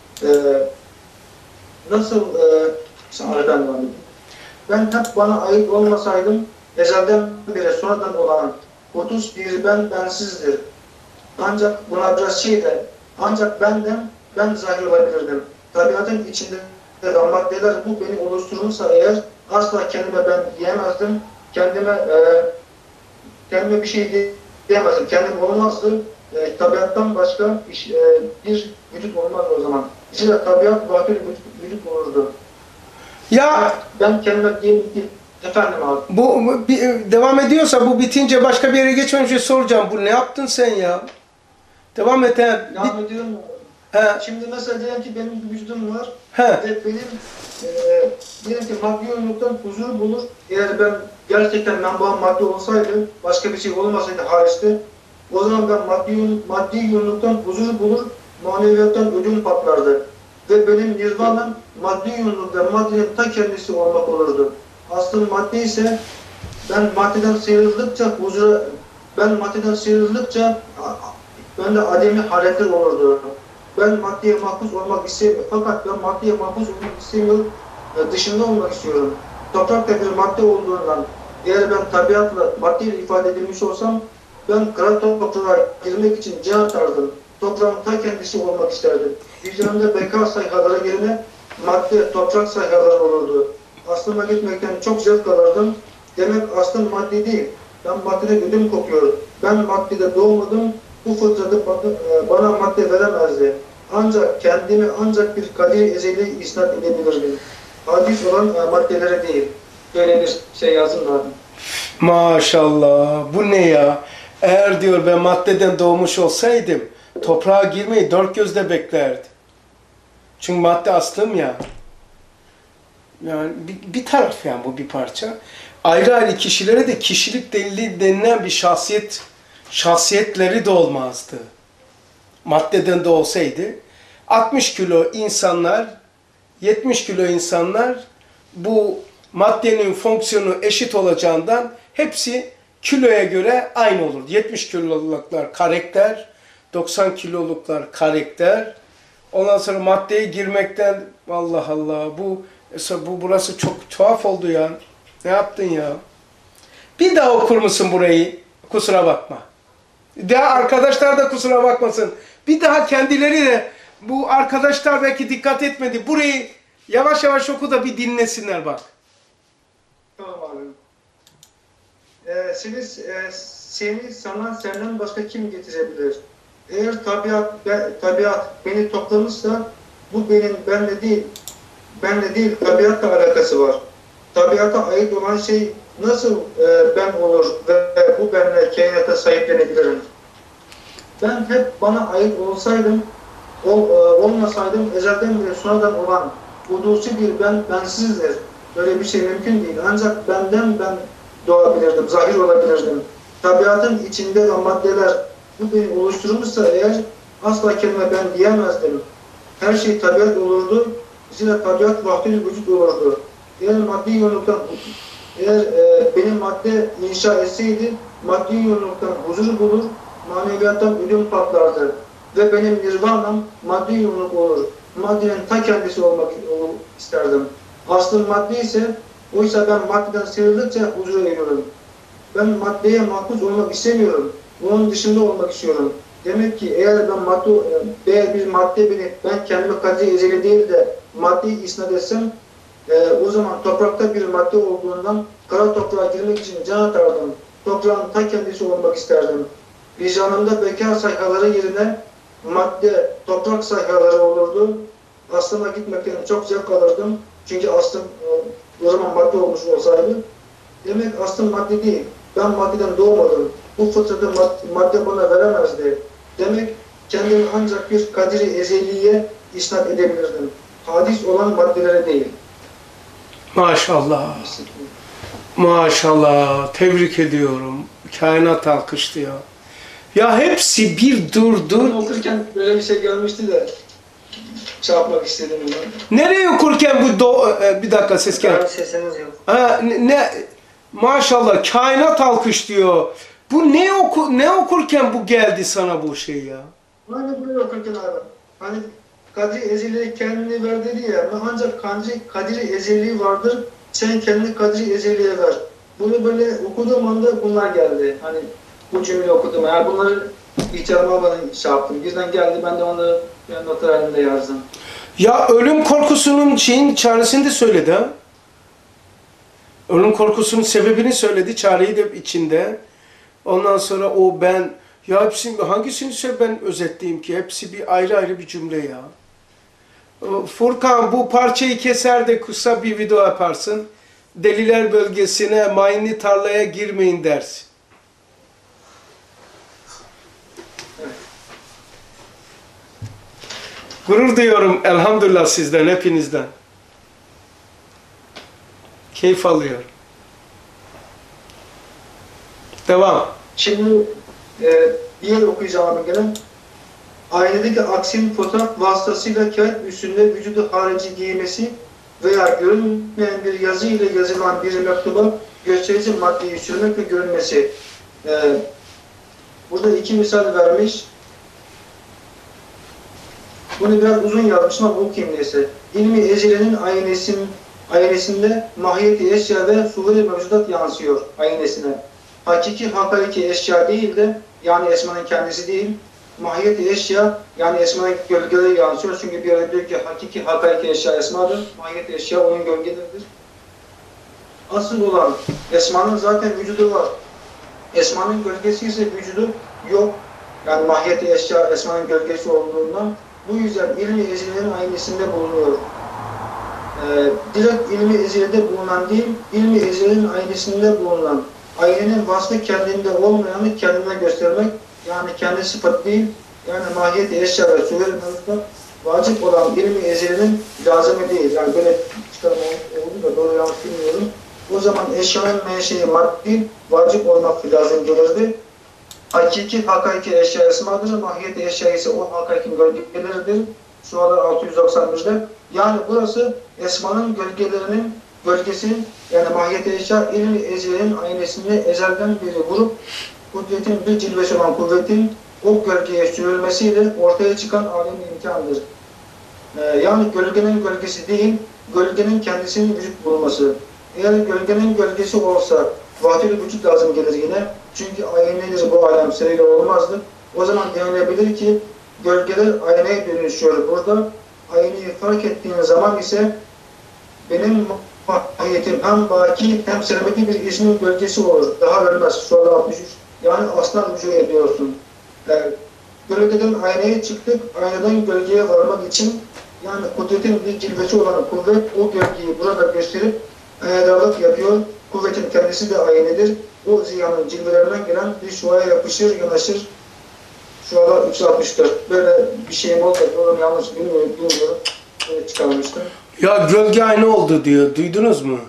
Nasıl aradan var? Ben hep bana ait olmasaydım ezelden beri sonradan olan kudüs bir bensizdir. Ancak buna biraz ancak ben zahir olabilirdim. Tabiatın içinde maddeler bu beni oluşturursa eğer asla kendime ben diyemezdim. Kendime bir şey diyemezdim. Kendim olmazdı. Tabiattan başka bir vücut olmaz o zaman. İçinde tabiat vakil vücut olurdu. Ya Ben kendime diyeyim ki efendim abi. bu devam ediyorsa bu bitince başka bir yere geçmeden önce soracağım. Bu ne yaptın sen ya? Devam et. Devam ediyorum. He. Şimdi mesela diyelim ki benim bir vücudum var. He. Ve diyelim ki maddi yoğunluktan huzur bulur. Eğer ben gerçekten menbaım maddi olsaydı, başka bir şey olmasaydı hariçte, o zaman ben maddi yoğunluktan huzur bulur, maneviyattan ödüm patlardı. Ve benim nirvanam maddi yoğunlukta, maddenin ta kendisi olmak olurdu. Aslında madde ise ben maddeden sıyrıldıkça bende ademi haletler olurdu. Ben maddeye mahpus olmak istemiyorum. Fakat ben maddeye mahpus olmak istemiyorum. Dışında olmak istiyorum. Toprak da bir madde olduğundan eğer ben tabiatla maddeyle ifade edilmiş olsam ben kara toprağa girmek için can atardım. Toprağın ta kendisi olmak isterdim. Vicdanımda beka sayfaları yerine madde, toprak sayfaları olurdu. Aslıma gitmekten çok zevk alırdım. Demek aslım madde değil. Ben maddede ödüm kopuyor. Ben maddede doğmadım. Bu fıtratı bana madde veremezdi. Ancak kendimi bir kadir ezeli isnat edebilirdim. Hadis olan maddelere değil. Böyle bir şey yazdım. Maşallah. Bu ne ya? Eğer diyor ben maddeden doğmuş olsaydım toprağa girmeyi dört gözle beklerdim. Çünkü madde aslım ya. Yani bir taraf yani bu bir parça. Ayrı ayrı kişilere de kişilik delili denilen bir şahsiyetleri de olmazdı. Maddeden de olsaydı 60 kilo insanlar, 70 kilo insanlar bu maddenin fonksiyonu eşit olacağından hepsi kiloya göre aynı olur. 70 kiloluklar karakter, 90 kiloluklar karakter. Ondan sonra maddeye girmekten Allah Allah burası çok tuhaf oldu ya. Ne yaptın ya? Bir daha okur musun burayı? Kusura bakma. Daha arkadaşlar da kusura bakmasın. Bir daha kendileri de bu arkadaşlar belki dikkat etmedi. Burayı yavaş yavaş oku da bir dinlesinler bak. Tamam abi. Seni sana senden başka kim getirebilir? Eğer tabiat beni toplamışsa bu benim benle değil tabiatla alakası var. Tabiata ait olan şey nasıl ben olur ve bu benle kainata sahiplenebilirim? Ben hep bana ait olmasaydım ezelden beri sonradan olan hudusi bir bensizdir. Böyle bir şey mümkün değil. Ancak benden ben doğabilirdim, zahir olabilirdim. Tabiatın içinde o maddeler bu beni oluşturmuşsa eğer asla kendime ben diyemezdim. Her şey tabiat olurdu. Zira tabiat vahdül vücut olurdu. Eğer benim madde inşa etseydi maddi yoğunluktan huzur bulur, maneviyattan ödüm patlardı. Ve benim nirvanam maddi yoğunluk olur. Maddenin ta kendisi olmak isterdim. Aslım madde ise, oysa ben maddeden sıyrıldıkça huzura eriyorum. Ben maddeye mahpus olmak istemiyorum. Bunun dışında olmak istiyorum. Demek ki eğer bir madde ben kendime kadri ezeli değil de maddeyi isnat etsem, o zaman toprakta bir madde olduğundan kara toprağa girmek için can atardım. Toprağın ta kendisi olmak isterdim. Vicdanımda bekar sayfaları yerine madde, toprak sayfaları olurdu. Aslıma gitmekten çok zevk alırdım. Çünkü aslım o zaman madde olmuş olsaydı. Demek aslım madde değil. Ben maddeden doğmadım. Bu fıtratı madde bana veremezdi. Demek kendimi ancak bir kadiri ezeliye isnat edebilirdim. Hadis olan maddelere değil. Maşallah. Maşallah. Tebrik ediyorum. Kainat alkıştı ya. Ya hepsi bir durdu. Ben okurken böyle bir şey gelmişti de çarpmak istedim bunu. Nereye okurken bu bir dakika ses geldi. Sesiniz yok. Ha, Maşallah kainat alkışlıyor. Bu ne okurken bu geldi sana bu şey ya? Hani böyle okurken abi. Hani Kadri Ezeli kendini ver dedi ya. Ancak Kadri Ezeli vardır. Sen kendini Kadri Ezeli'ye ver. Bunu böyle okuduğum anda bunlar geldi. Hani bu cümleyi okudum. Yani bunları ihtiyatıma bana şey yaptım. Birden geldi. Ben de onları notlar halinde yazdım. Ya ölüm korkusunun çaresini de söyledi ha. Ölüm korkusunun sebebini söyledi. Çareyi de içinde. Ondan sonra o ben ya hepsini hangisini ben özetleyeyim ki? Hepsi bir ayrı bir cümle ya. Furkan bu parçayı keser de kısa bir video yaparsın. Deliler bölgesine, mayınlı tarlaya girmeyin dersin. Gurur duyuyorum elhamdülillah sizden, hepinizden. Keyif alıyorum. Devam. Şimdi bir yer okuyacağım gene. Aynadaki aksin fotoğraf vasıtasıyla kağıt üstünde vücudu harici giymesi veya görünmeyen bir yazı ile yazılan bir mektuba gösterici maddeyi sürmekle görünmesi. Burada iki misal vermiş. Bunu biraz uzun yazmışım ama okuyayım neyse. İlmi Ezile'nin aynesinde mahiyeti eşya ve suveri mevcudat yansıyor aynesine. Hakiki hakaiki eşya değil de yani esmanın kendisi değil, mahiyeti eşya yani esmanın gölgeleri yansıyor. Çünkü bir yerde diyor ki hakiki hakaiki eşya esmadır, mahiyeti eşya onun gölgeleridir. Asıl olan esmanın zaten vücudu var. Esmanın gölgesi ise vücudu yok. Yani mahiyeti eşya esmanın gölgesi olduğundan bu yüzden ilmi ezilenin aynesinde bulunuyor. Direkt ilmi ezilede bulunan değil, ilmi ezilenin aynesinde bulunan. Aynenin vasfı kendinde olmayanı kendine göstermek, yani kendi sıfat değil, yani mahiyeti eşya ve süver mevzuda vacip olan ilmi ezilenin lazımı değil. Yani böyle çıkarım oldu da doğru yanlış bilmiyorum. O zaman eşyanın menşei maddi, vacip olmak lazım gelirdi. Hakiki, hakaiki eşya esmadır, mahiyeti eşya ise o hakaiki gölgeleridir. Sualar 691'de. Yani burası esmanın gölgelerinin gölgesinin yani mahiyeti eşya ilmi ezilenin aynesinde ezelden biri vurup kudretin bir cilvesi olan kuvvetin o gölgeye sürülmesiyle ortaya çıkan alemin imkanıdır. Yani gölgenin gölgesi değil, gölgenin kendisinin vücut bulması. Eğer gölgenin gölgesi olsa vahdül vücut lazım gelir yine. Çünkü aynedir bu alem seriyle olmazdı. O zaman denilebilir ki gölgeler aynaya dönüşüyor. Burada aynayı fark ettiğin zaman ise benim mahiyetim hem baki hem sermedi bir ismin gölgesi olur. Daha ölmez. Soru 63. Yani aslan rücu ediyorsun. Gölgeden aynaya çıktık. Aynadan gölgeye varmak için yani kudretin bir cilvesi olan kuvvet o gölgeyi burada gösterip aynadarlık yapıyor. Kuvvetin kendisi de aynedir. O ziyanın cilvelerinden gelen bir şuaya yapışır, yanaşır. Şualar 364. Böyle bir şeyim oldu. Doğru yanlış bilmiyorum. Böyle çıkarmıştım. Ya gölge aynı oldu diyor. Duydunuz mu?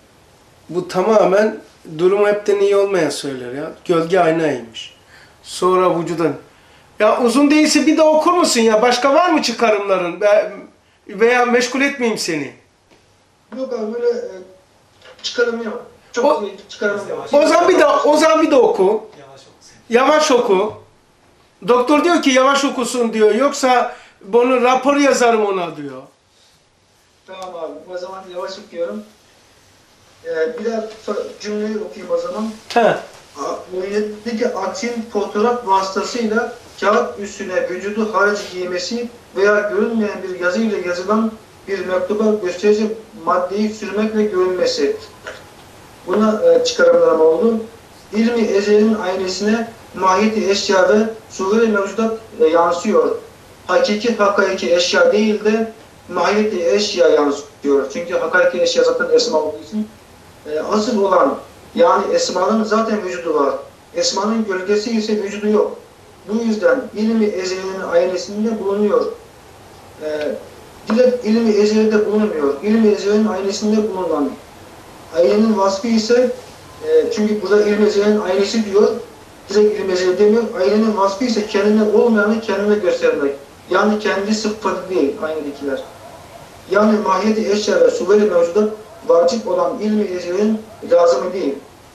Bu tamamen durum hepten iyi olmayan söyler ya. Gölge aynaymış. Sonra vücudan. Ya uzun değilse bir de okur musun ya? Başka var mı çıkarımların? Veya meşgul etmeyeyim seni. Yok abi böyle çıkarım yok. Çok iyi çıkarım yok. O zaman bir de oku. Yavaş oku. Doktor diyor ki yavaş okusun diyor. Yoksa bunu rapor yazarım ona diyor. Tamam abi. O zaman yavaş okuyorum. Bir daha cümleyi okuyayım o zaman. Muayenetteki aksin fotoğraf vasıtasıyla kağıt üstüne vücudu harici giymesi veya görünmeyen bir yazı ile yazılan bir mektuba gösterici maddeyi sürmekle görünmesi. Buna çıkarımlarım oldu. İlmi ezelin aynesine mahiyeti eşya ve suveri mevcudat yansıyor. Hakiki hakaiki eşya değil de mahiyeti eşya yansıyor. Çünkü hakaiki eşya zaten esma olduğu için asıl olan yani esmanın zaten vücudu var. Esmanın gölgesi ise vücudu yok. Bu yüzden ilmi ezelinin aynesinde bulunuyor. Direkt ilmi ezelide bulunmuyor. İlmi ezelinin aynesinde bulunan aynenin vasfı ise çünkü burada ilmi ezelinin aynesi diyor. Direkt ilmi ezeli demiyor. Aynenin vasfı ise kendine olmayanı kendine göstermek. Yani kendi sıfatı değil aynedekiler. Yani mahiyeti eşya ve suveri mevcuda vacip olan ilmi ezelinin lazımı değil.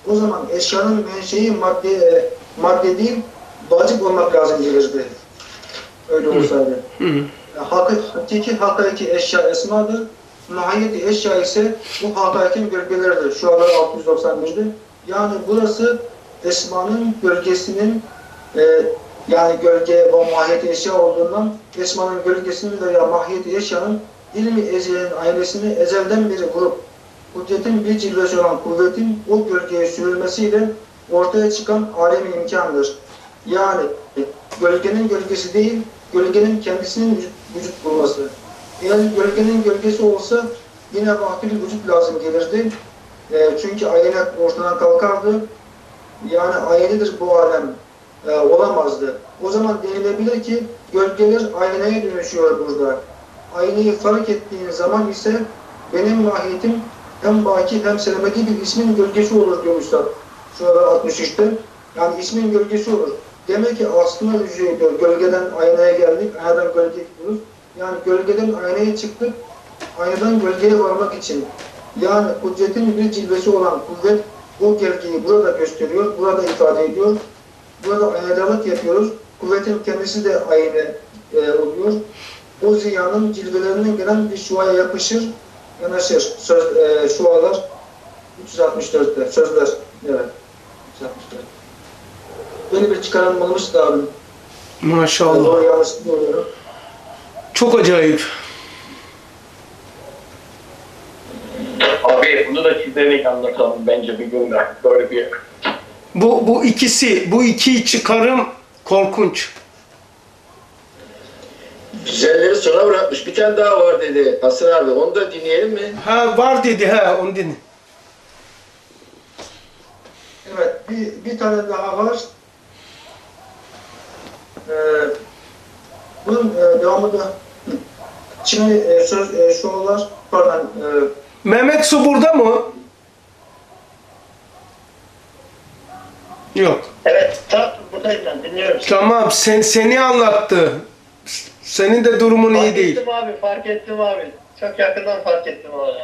O zaman eşyanın menşei madde değil, vacip olmak lazım gelirdi. Öyle olsaydı. Hakiki eşya esmadır. Mahiyeti eşya ise bu hakaikin gölgeleridir. Şu anda 691'de. Yani burası esmanın gölgesinin yani gölge ve mahiyeti eşya olduğundan esmanın gölgesinin veya mahiyeti eşyanın ilmi ezelin aynesini ezelden beri vurup kudretin bir cilvesi olan kuvvetin o gölgeye sürülmesiyle ortaya çıkan alemi imkandır. Yani gölgenin gölgesi değil, gölgenin kendisinin vücut bulması. Eğer gölgenin gölgesi olsa yine vahdül vücut lazım gelirdi. Çünkü ayna ortadan kalkardı. Yani aynedir bu alem. Olamazdı. O zaman denilebilir ki gölgeler aynaya dönüşüyor burada. Aynayı fark ettiğin zaman ise benim mahiyetim hem baki hem selameti bir ismin gölgesi olur diyor Üstad. Şurada 63'te. Yani ismin gölgesi olur. Demek ki aslında rücu ediyor. Gölgeden aynaya geldik, aynadan gölgeye gidiyoruz. Yani gölgeden aynaya çıktık, aynadan gölgeye varmak için. Yani kudretin bir cilvesi olan kuvvet o gölgeyi burada gösteriyor, burada ifade ediyor. Burada aynadarlık yapıyoruz. Kuvvetin kendisi de aynı oluyor. O ziyanın cilvelerinden gelen bir şuaya yapışır, yanaşır. Şualar 364'te, sözler. Evet, 364. Böyle bir çıkarım olmuştu abi. Maşallah. Doğru yanlış biliyorum. Çok acayip. Abi bunu da çizerek anlatalım bence bir gün de. Böyle bir Bu iki çıkarım korkunç. Güzelleri sona bırakmış. Bir tane daha var dedi Hasan abi. Onu da dinleyelim mi? Ha var dedi, onu dinle. Evet, bir tane daha var. Bunun devamı da şimdi şualar, pardon. Mehmet Su burada mı? Yok. Evet, tamam buradayım ben dinliyorum. Tamam, seni anlattı. Senin de durumun iyi değil. Fark ettim abi. Çok yakından fark ettim abi.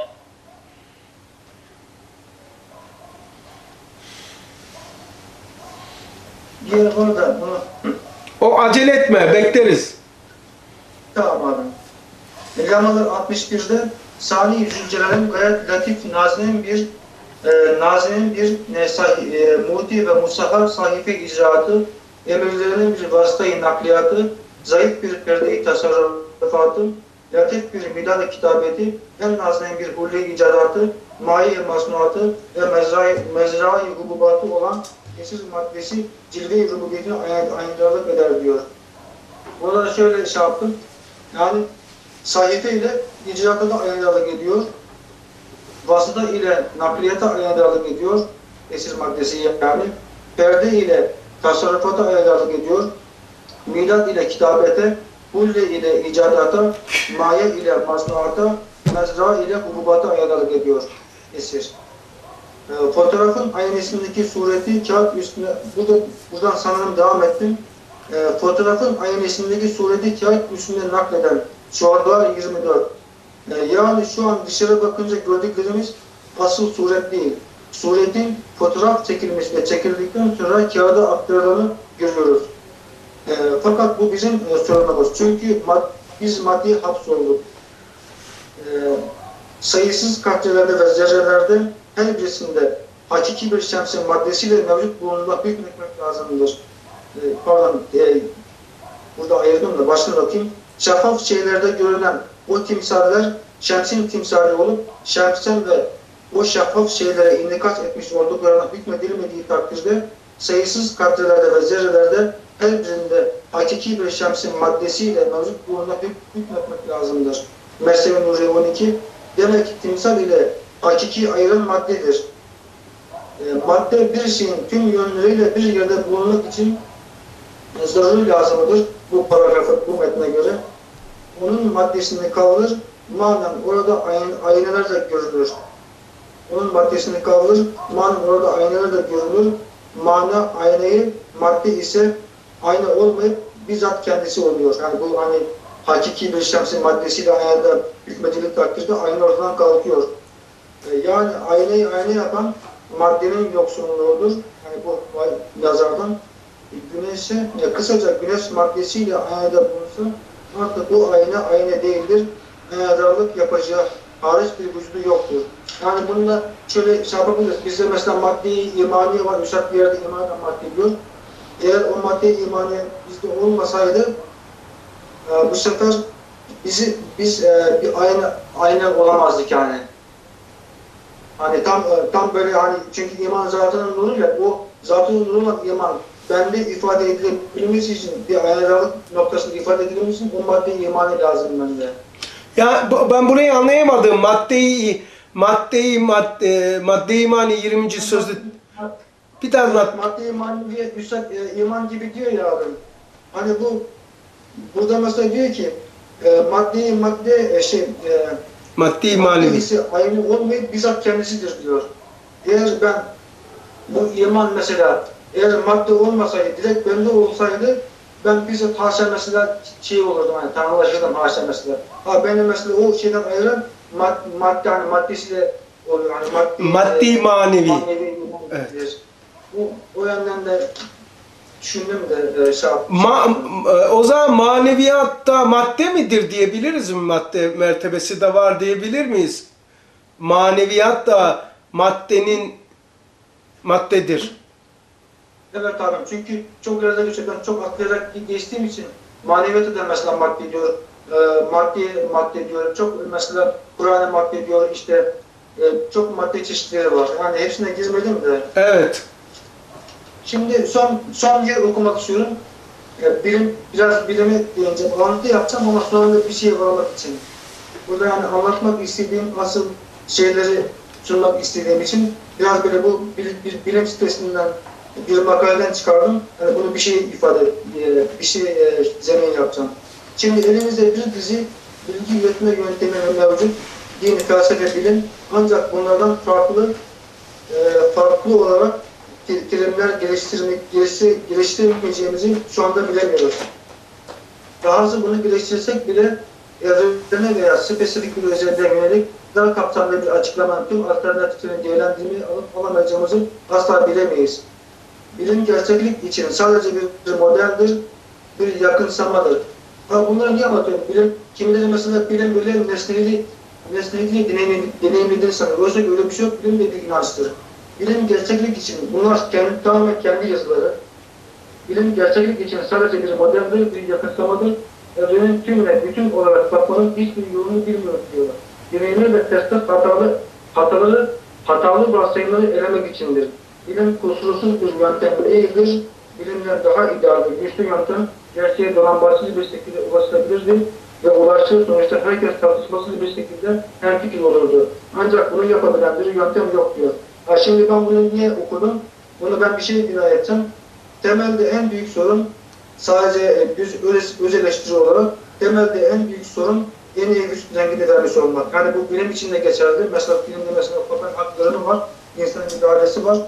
Diğer burada bunu O acele etme, bekleriz. tamam abi. Lamalar 61'de Sani Zülcelal'in gayet latif Nazi'nin bir muti ve musahhar sahife icraatı, emirlerinin bir vasıtayı nakliyatı, zayıf bir perde-i tasarrufatı, latif bir midad-ı kitabeti, en nazinin bir hulli icadatı, mai masnuatı ve mezra-i hububatı olan esir maddesi cilve-i rububiyetine aynadarlık eder diyor. Burada şöyle şey yaptım, yani sahife ile icraata da aynadarlık ediyor, vasıta ile nakliyata aynadarlık ediyor, esir maddesi yani, perde ile tasarrufata aynadarlık ediyor, milad ile kitabete, hulle ile icadata, maye ile masnuata, mezra ile hububata aynadarlık ediyor esir. Fotoğrafın aynesindeki sureti kağıt üstüne, buradan sanırım devam ettim. Fotoğrafın aynesindeki sureti kağıt üstünde nakleden Şualar 24. Yani şu an dışarı bakınca gördüklerimiz asıl suret değil. Suretin fotoğraf çekilmesi ve çekildikten sonra kağıda aktarılanı görüyoruz. Fakat bu bizim sorunumuz. Çünkü biz maddiye hapsolduk. Sayısız katlelerde ve zerrelerde her birisinde hakiki bir şemsin maddesiyle mevcut bulunduğuna hükmetmek lazımdır. Burada ayırdım da baştan okuyayım. Şeffaf şeylerde görülen o timsaller şemsin timsali olup şemsen ve o şeffaf şeylere indikat etmiş olduklarına hükmedilmediği takdirde sayısız katlelerde ve zerrelerde her birinde hakiki bir şemsin maddesiyle mevcut bulunduğuna hükmetmek lazımdır. Mesnevi Nuri 12. Demek ki timsal ile hakiki ayıran maddedir. Madde bir şeyin tüm yönleriyle bir yerde bulunmak için zaruri lazımdır. Bu paragrafı, bu metne göre. Onun maddesini kaldırır, manen orada aynalar da görülür. Onun maddesini kaldırır, manen orada aynalar da görülür. Mana aynayı, madde ise ayna olmayıp bizzat kendisi oluyor. Yani bu hani hakiki bir şemsin maddesiyle aynada hükmedilik takdirde ayna ortadan kalkıyor. Yani aynayı ayna yapan maddenin yoksunluğudur. Yani bu yazardan güneşe, kısaca güneş maddesiyle aynada bulunsa artık bu ayna değildir. Aynadarlık yapacağı hariç bir vücudu yoktur. Yani bununla şöyle şey yapabiliriz. Bizde mesela madde-i imaniye var. Üstad bir yerde iman madde diyor. Eğer o madde-i imaniye bizde olmasaydı bu sefer biz bir ayna olamazdık yani. Hani tam böyle hani çünkü iman zatının nuru ya, o zatının nuru olan iman bende ifade edilebilmesi için bir aynadarlık noktasında ifade edilmesi için o madde-i imani lazım bende. Ya ben burayı anlayamadım. Madde imani 20. sözde bir daha anlat. Madde iman diye Üstad iman gibi diyor ya abi. Hani burada mesela diyor ki madde Manevi. ise aynı olmayıp bizzat kendisidir diyor. Eğer ben bu iman mesela eğer madde olmasaydı, direkt bende olsaydı ben bizzat haşa mesela şey olurdum hani tanrılaşırdım haşa mesela. Benim mesela o şeyden ayıran maddesiyle oluyor. Yani Maddi manevi. Evet. O yönden de düşündüm de O zaman maneviyatta madde midir diyebiliriz mi? Madde mertebesi de var diyebilir miyiz? Maneviyat da maddedir. Evet abi çünkü çok yerde ben çok atlayarak geçtiğim için maneviyatı da mesela madde diyor, madde diyor, çok mesela Kur'an'a madde diyor, işte çok madde çeşitleri var. Yani hepsine girmedim de. Evet. Şimdi son yer okumak istiyorum. Biraz bilimi deyince alıntı yapacağım ama sonunda bir şey varmak için. Burada yani anlatmak istediğim asıl şeyleri sunmak istediğim için biraz böyle bu bilim sitesinden bir makaleden çıkardım. Yani bunu bir şey zemin yapacağım. Şimdi elimizde bir dizi bilgi üretme yöntemi mevcut. Din, felsefe, bilim. Ancak bunlardan farklı olarak terimler geliştirmeyeceğimizi şu anda bilemiyoruz. Dahası bunu geliştirsek bile evrene veya spesifik bir özelliğe yönelik daha kapsamlı bir açıklama tüm alternatiflerin değerlendirmeyi alıp alamayacağımızı asla bilemeyiz. Bilim gerçeklik için sadece bir modeldir, bir yakınsamadır. Bunları niye anlatıyorum? Bilim, kimileri mesela bilim böyle nesneliği deneyimlidir sanır. Oysa öyle bir şey yok, bilim de bir inançtır. Bilim gerçeklik için, bunlar tamamen kendi yazıları. Bilim gerçeklik için sadece bir modeldir, bir yakınsamadır. Evrenin tümüne bütün olarak bakmanın hiçbir yolunu bilmiyoruz diyorlar. Deneyimler ve testler hatalı varsayımları elemek içindir. Bilim kusursuz bir yöntem değildir. Bilimler daha idealdir. Güçlü yöntem gerçeğe dolambaçsız bir şekilde ulaşılabilirdi ve ulaştığı sonuçta herkes tartışmasız bir şekilde hemfikir olurdu. Ancak bunu yapabilen bir yöntem yok diyor. Şimdi ben bunu niye okudum? Bunu ben bir şey bina edeceğim. Temelde en büyük sorun sadece öz eleştiri olarak temelde en büyük sorun en iyi güç rengini vermiş olmak. Yani bu bilim için de geçerli. Mesela bilimde mesela toplum hakları var, insanın müdahalesi var.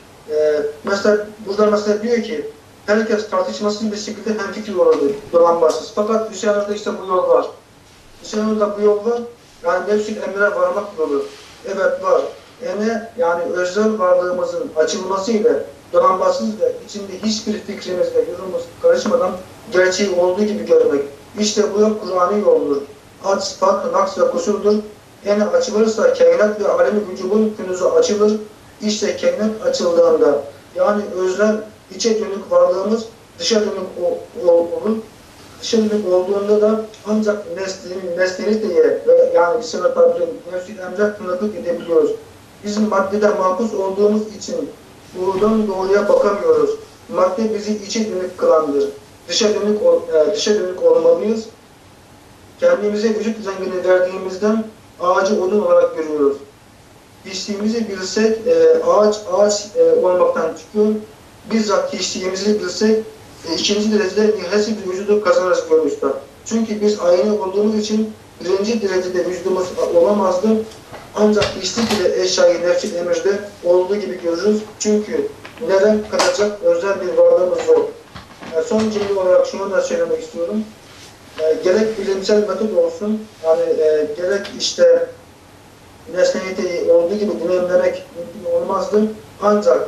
Burada mesela diyor ki herkes tartışmasız bir şekilde hemfikir olurdu, dolambaçsız. Fakat Hüseyin'de işte bu yol var. Hüseyin'de bu yol var. Yani nefsül emre varmak yolu. Evet var. Yani özel varlığımızın açılmasıyla dolambaçsız ve içinde hiçbir fikrimizle yorumumuz karışmadan gerçeği olduğu gibi görmek. İşte bu yol Kur'an'ı yoldur. Ad, sıfat, naks ve kusurdur. Açılırsa kainat ve alemi vücubun künuzu açılır. İşte kainat açıldığında yani özlem içe dönük varlığımız dışa dönük olur. Dışa dönük olduğunda da ancak nesneliteye yani bir sebep tabiri nefsi emre tanıklık edebiliyoruz. Biz maddeden mahpus olduğumuz için doğrudan doğruya bakamıyoruz. Madde bizi içe dönük kılandır. Dışa dönük olmalıyız. Kendimize vücut zengini verdiğimizden ağacı odun olarak görüyoruz. Hiçliğimizi bilsek ağaç olmaktan çıkıyor. Bizzat hiçliğimizi bilsek ikinci derecede nihayetsiz bir vücudu kazanırız diyor Üstad. Çünkü biz ayna olduğumuz için birinci derecede vücudumuz olamazdı. Ancak hiçlik ile eşyayı nefs-i emirde olduğu gibi görürüz. Çünkü neden kalacak özel bir varlığımız yok. Son cümle olarak şunu da söylemek istiyorum. Gerek bilimsel metot olsun, yani gerek işte nesniyeti olduğu gibi deneyimlemek mümkün olmazdı. Ancak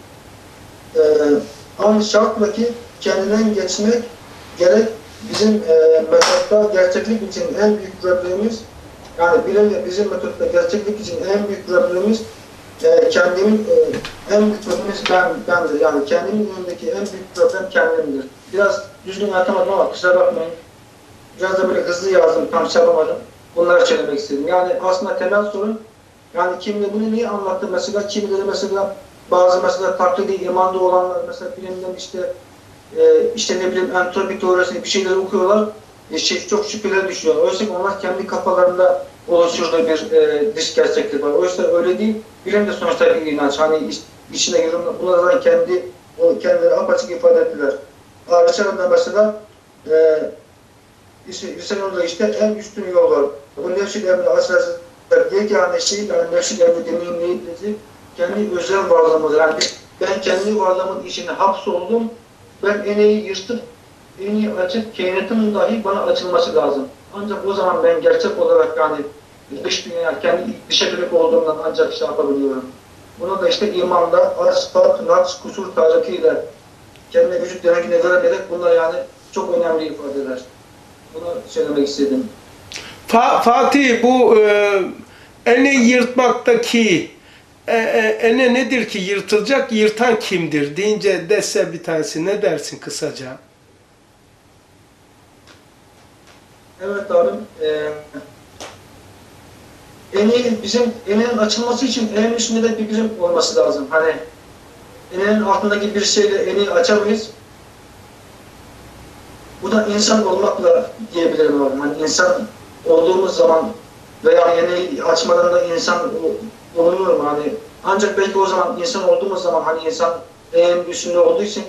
aynı şartla ki kendinden geçmek gerek. Bizim metotta gerçeklik için en büyük problemimiz, yani bilimle bizim metotta gerçeklik için en büyük problemimiz kendimin en büyük problemimiz bendir. Yani kendimin önündeki en büyük problem kendimdir. Biraz düzgün atamadım ama kusura bakmayın. Biraz da böyle hızlı yazdım, tam yapamadım. Bunları söylemek istedim. Yani aslında temel sorun, yani kimle bunu niye anlattı mesela, kimileri mesela bazı mesela taklidi imanda olanlar mesela bilimden işte ne bileyim entropi teorisini bir şeyler okuyorlar, çok şüpheler düşüyorlar. Oysa ki onlar kendi kafalarında oluşturduğu bir dış gerçeklik var. Oysa öyle değil. Bilim de sonuçta bir inanç. Hani içine yorumlar, bunlardan kendileri apaçık ifade ettiler. Arıçlarında mesela Hüseyin'de işte en üstün yol var. Bu nefşil emri asrası yegâne şey, yani nefşil emri deneyimleyici kendi özel varlığımız. Yani ben kendi varlığımın içine hapsoldum. Ben eneği yırtıp, eneği açıp, kainatın dahi bana açılması lazım. Ancak o zaman ben gerçek olarak yani dış dünya, kendi dışa dönük olduğumdan ancak şey yapabiliyorum. Bunu da işte imanda asfat, naks, kusur tarikiyle kendine vücut deneyimine vererek bunlar yani çok önemli ifadeler. Bunu söylemek istedim. Fatih, bu eneği yırtmaktaki ene nedir ki yırtılacak, yırtan kimdir deyince dese bir tanesi ne dersin kısaca? Evet abim, eneğin açılması için eneğin üstünde de bir birim olması lazım. Hani eneğin altındaki bir şeyle eneği açamayız. Bu da insan olmakla diyebilirim abim. Hani insan olduğumuz zaman veya eneği açmadan da insan oluyor mu? Hani ancak belki o zaman insan olduğumuz zaman hani insan eneğin üstünde olduğu için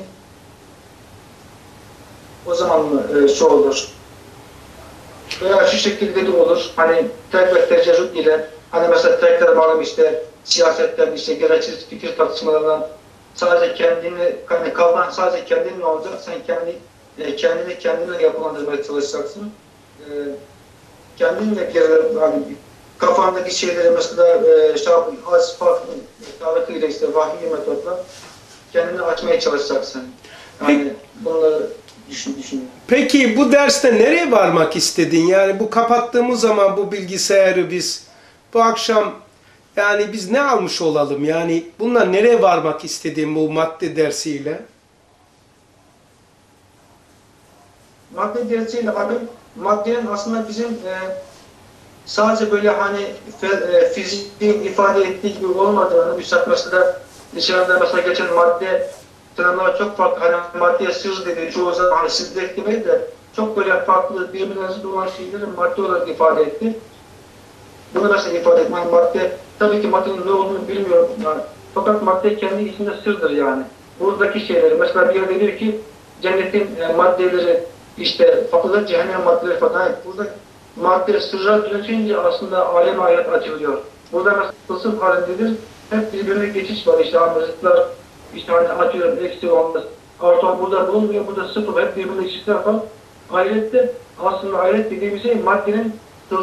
o zaman şu olur. Veya şu şekilde de olur. Hani tek ve tecerrüt ile hani mesela tekrar malum işte siyasetten işte gereksiz fikir tartışmalarından sadece kendini hani kavram sadece kendinin olacak. Sen kendine yapılandırmaya çalışacaksın. Kendinle bir yere hani kafandaki şeyleri mesela az farklı tarikıyla işte vahiy metotla kendini açmaya çalışacaksın. Yani bunları düşünüyorum. Peki bu derste nereye varmak istedin? Yani bu kapattığımız zaman bu bilgisayarı biz bu akşam yani biz ne almış olalım? Yani bunlar nereye varmak istediğin bu madde dersiyle? Madde dersiyle abi, maddenin aslında bizim sadece böyle hani fiziğin ifade ettiği gibi olmadığını, mesela dışarıda mesela geçen madde tanımlar çok farklı, hani maddeye sır dedi, çoğu zaman hani sır eklemeyi de çok böyle farklı, birbirine zıt olan şeyleri madde olarak ifade etti. Bunu mesela ifade etmek, madde, tabii ki maddenin ne olduğunu bilmiyorum yani. Fakat madde kendi içinde sırdır yani. Buradaki şeyleri, mesela bir yerde diyor ki cennetin maddeleri işte farklı, cehennem maddeleri falan. Yani burada madde sırra dönüşünce aslında alem ayet açılıyor. Burada mesela tılsım halindedir, hep birbirine geçiş var işte anlaşıklar. İşte hani atıyorum eksi olmaz. Artı burada bulunmuyor, burada sıfır, hep birbirine eşitler falan. Ahirette aslında ahiret dediğimiz şey maddenin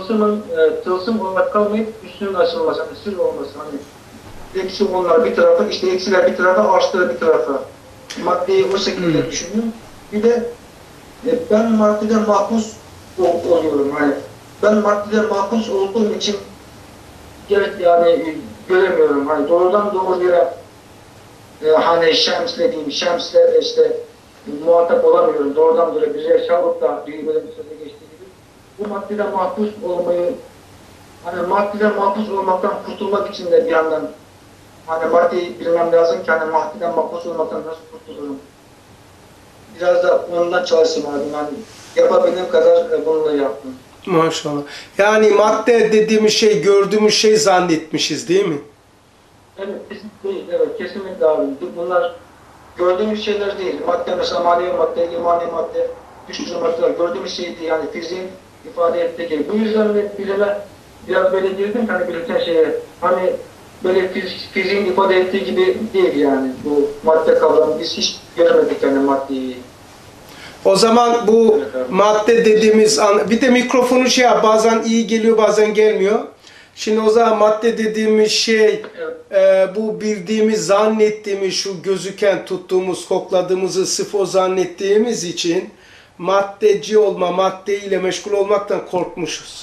tılsım olarak kalmayıp üstünün açılması, hani sır olması. Hani eksi onlar bir tarafa, işte eksiler bir tarafa, artılar bir tarafa. Maddeyi o şekilde düşünüyorum. Bir de ben maddeden mahpus oluyorum. Hani ben maddeden mahpus olduğum için gerek yani göremiyorum. Hani doğrudan doğruya hani Şems'le işte muhatap olamıyorum. Doğrudan böyle bir yaşalıkla bir böyle bir söze geçtiği gibi. Bu maddeden mahpus olmayı, hani maddeden mahpus olmaktan kurtulmak için de bir yandan hani maddeyi bilmem lazım ki hani maddeden mahpus olmaktan nasıl kurtulurum? Biraz da ondan çalıştım abi. Yani yapabildiğim kadar bununla yaptım. Maşallah. Yani madde dediğimiz şey, gördüğümüz şey zannetmişiz değil mi? Evet, kesinlikle, evet, kesinlikle abi. Bunlar gördüğümüz şeyler değil. Madde mesela manevi madde, imani madde, güçlü maddeler gördüğümüz şey değil. Yani fiziğin ifade ettiği gibi. Bu yüzden de bilime biraz böyle girdim hani bilirken şeye. Hani böyle fiziğin ifade ettiği gibi değil yani. Bu madde kavramı biz hiç görmedik yani maddeyi. O zaman bu madde dediğimiz bir de mikrofonu bazen iyi geliyor bazen gelmiyor. Şimdi o zaman madde dediğimiz şey bu bildiğimiz, zannettiğimiz, şu gözüken, tuttuğumuz, kokladığımızı sırf o zannettiğimiz için maddeci olma, maddeyle meşgul olmaktan korkmuşuz.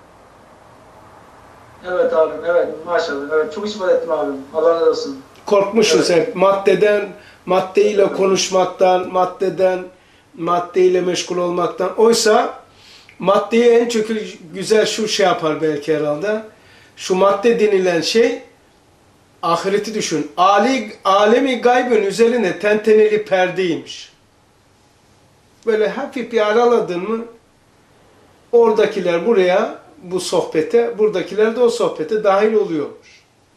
Evet abim, evet maşallah. Evet, çok ispat ettim abim. Allah razı olsun. Korkmuşuz hep. Maddeden, maddeyle konuşmaktan, maddeyle meşgul olmaktan. Oysa maddeyi en çok güzel şu şey yapar belki herhalde. Şu madde denilen şey, ahireti düşün. Alemi gaybın üzerine tenteneli perdeymiş. Böyle hafif bir araladın mı, oradakiler buraya, bu sohbete, buradakiler de o sohbete dahil oluyormuş.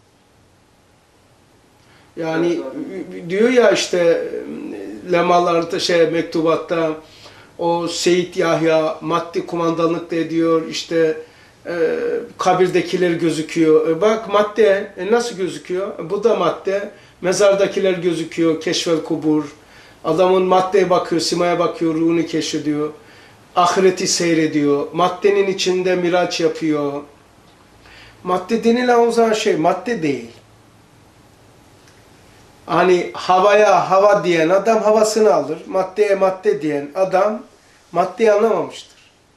Yani diyor ya işte lemalarda mektubatta o Seyyid Yahya maddi kumandanlık da ediyor, işte kabirdekiler gözüküyor. Bak madde nasıl gözüküyor? Bu da madde. Mezardakiler gözüküyor. Keşfel kubur. Adamın maddeye bakıyor, simaya bakıyor, ruhunu keşfediyor. Ahireti seyrediyor. Maddenin içinde miraç yapıyor. Madde denilen o zaman madde değil. Hani havaya hava diyen adam havasını alır. Maddeye madde diyen adam maddeyi anlamamıştır.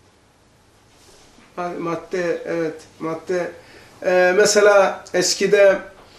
Madde, evet, madde. Mesela eskide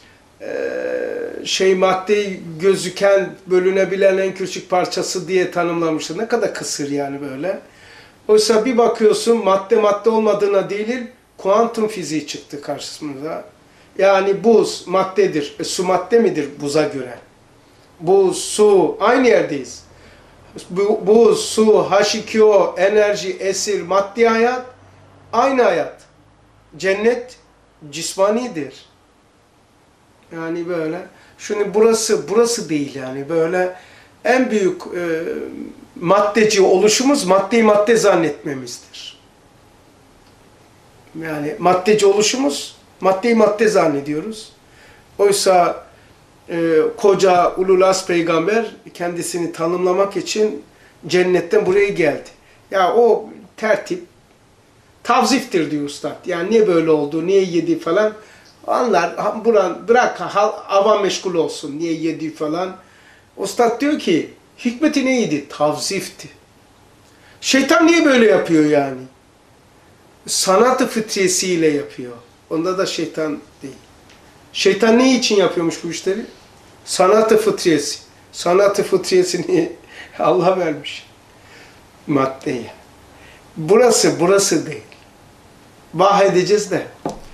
maddeyi gözüken, bölünebilen en küçük parçası diye tanımlamıştır. Ne kadar kısır yani böyle. Oysa bir bakıyorsun madde olmadığına değil, kuantum fiziği çıktı karşımıza. Yani buz maddedir. Su madde midir buza göre? Buz, su, aynı yerdeyiz. Buz, su, H2O, enerji, esir, maddi hayat, aynı hayat. Cennet cismanidir. Yani böyle. Şimdi burası değil yani böyle en büyük maddeci oluşumuz maddeyi madde zannetmemizdir. Yani maddeci oluşumuz maddeyi madde zannediyoruz. Oysa koca Ululas peygamber kendisini tanımlamak için cennetten buraya geldi. Ya o tertip tavziftir diyor Üstad. Yani niye böyle oldu, niye yedi falan. Onlar bırak avam meşgul olsun, niye yedi falan. Üstad diyor ki hikmeti neydi? Tavzifti. Şeytan niye böyle yapıyor yani? Sanat-ı fıtriyesiyle yapıyor. Onda da şeytan değil. Şeytan ne için yapıyormuş bu işleri? Sanat-ı fıtriyesi. Sanat-ı fıtriyesini Allah vermiş. Maddeye. Burası değil. Vah edeceğiz de.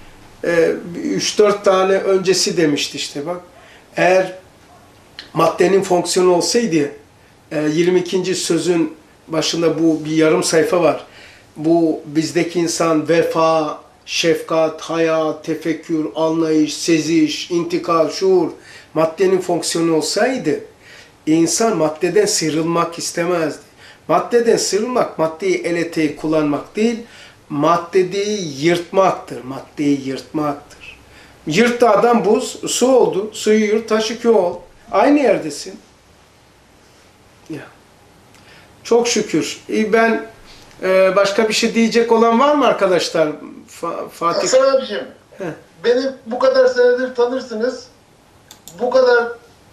3-4 tane öncesi demişti işte bak. Eğer maddenin fonksiyonu olsaydı 22. sözün başında bu bir yarım sayfa var. Bu bizdeki insan vefa, şefkat, haya, tefekkür, anlayış, seziş, intikal, şuur maddenin fonksiyonu olsaydı insan maddeden sıyrılmak istemezdi. Maddeden sıyrılmak, maddeyi el eteği kullanmak değil, maddeyi yırtmaktır. Maddeyi yırtmaktır. Yırttı adam buz, su oldu. Suyu yırt, H2O ol. Aynı yerdesin. Ya. Çok şükür. Ben başka bir şey diyecek olan var mı arkadaşlar? Fatih. Hasan abiciğim, beni bu kadar senedir tanırsınız. Bu kadar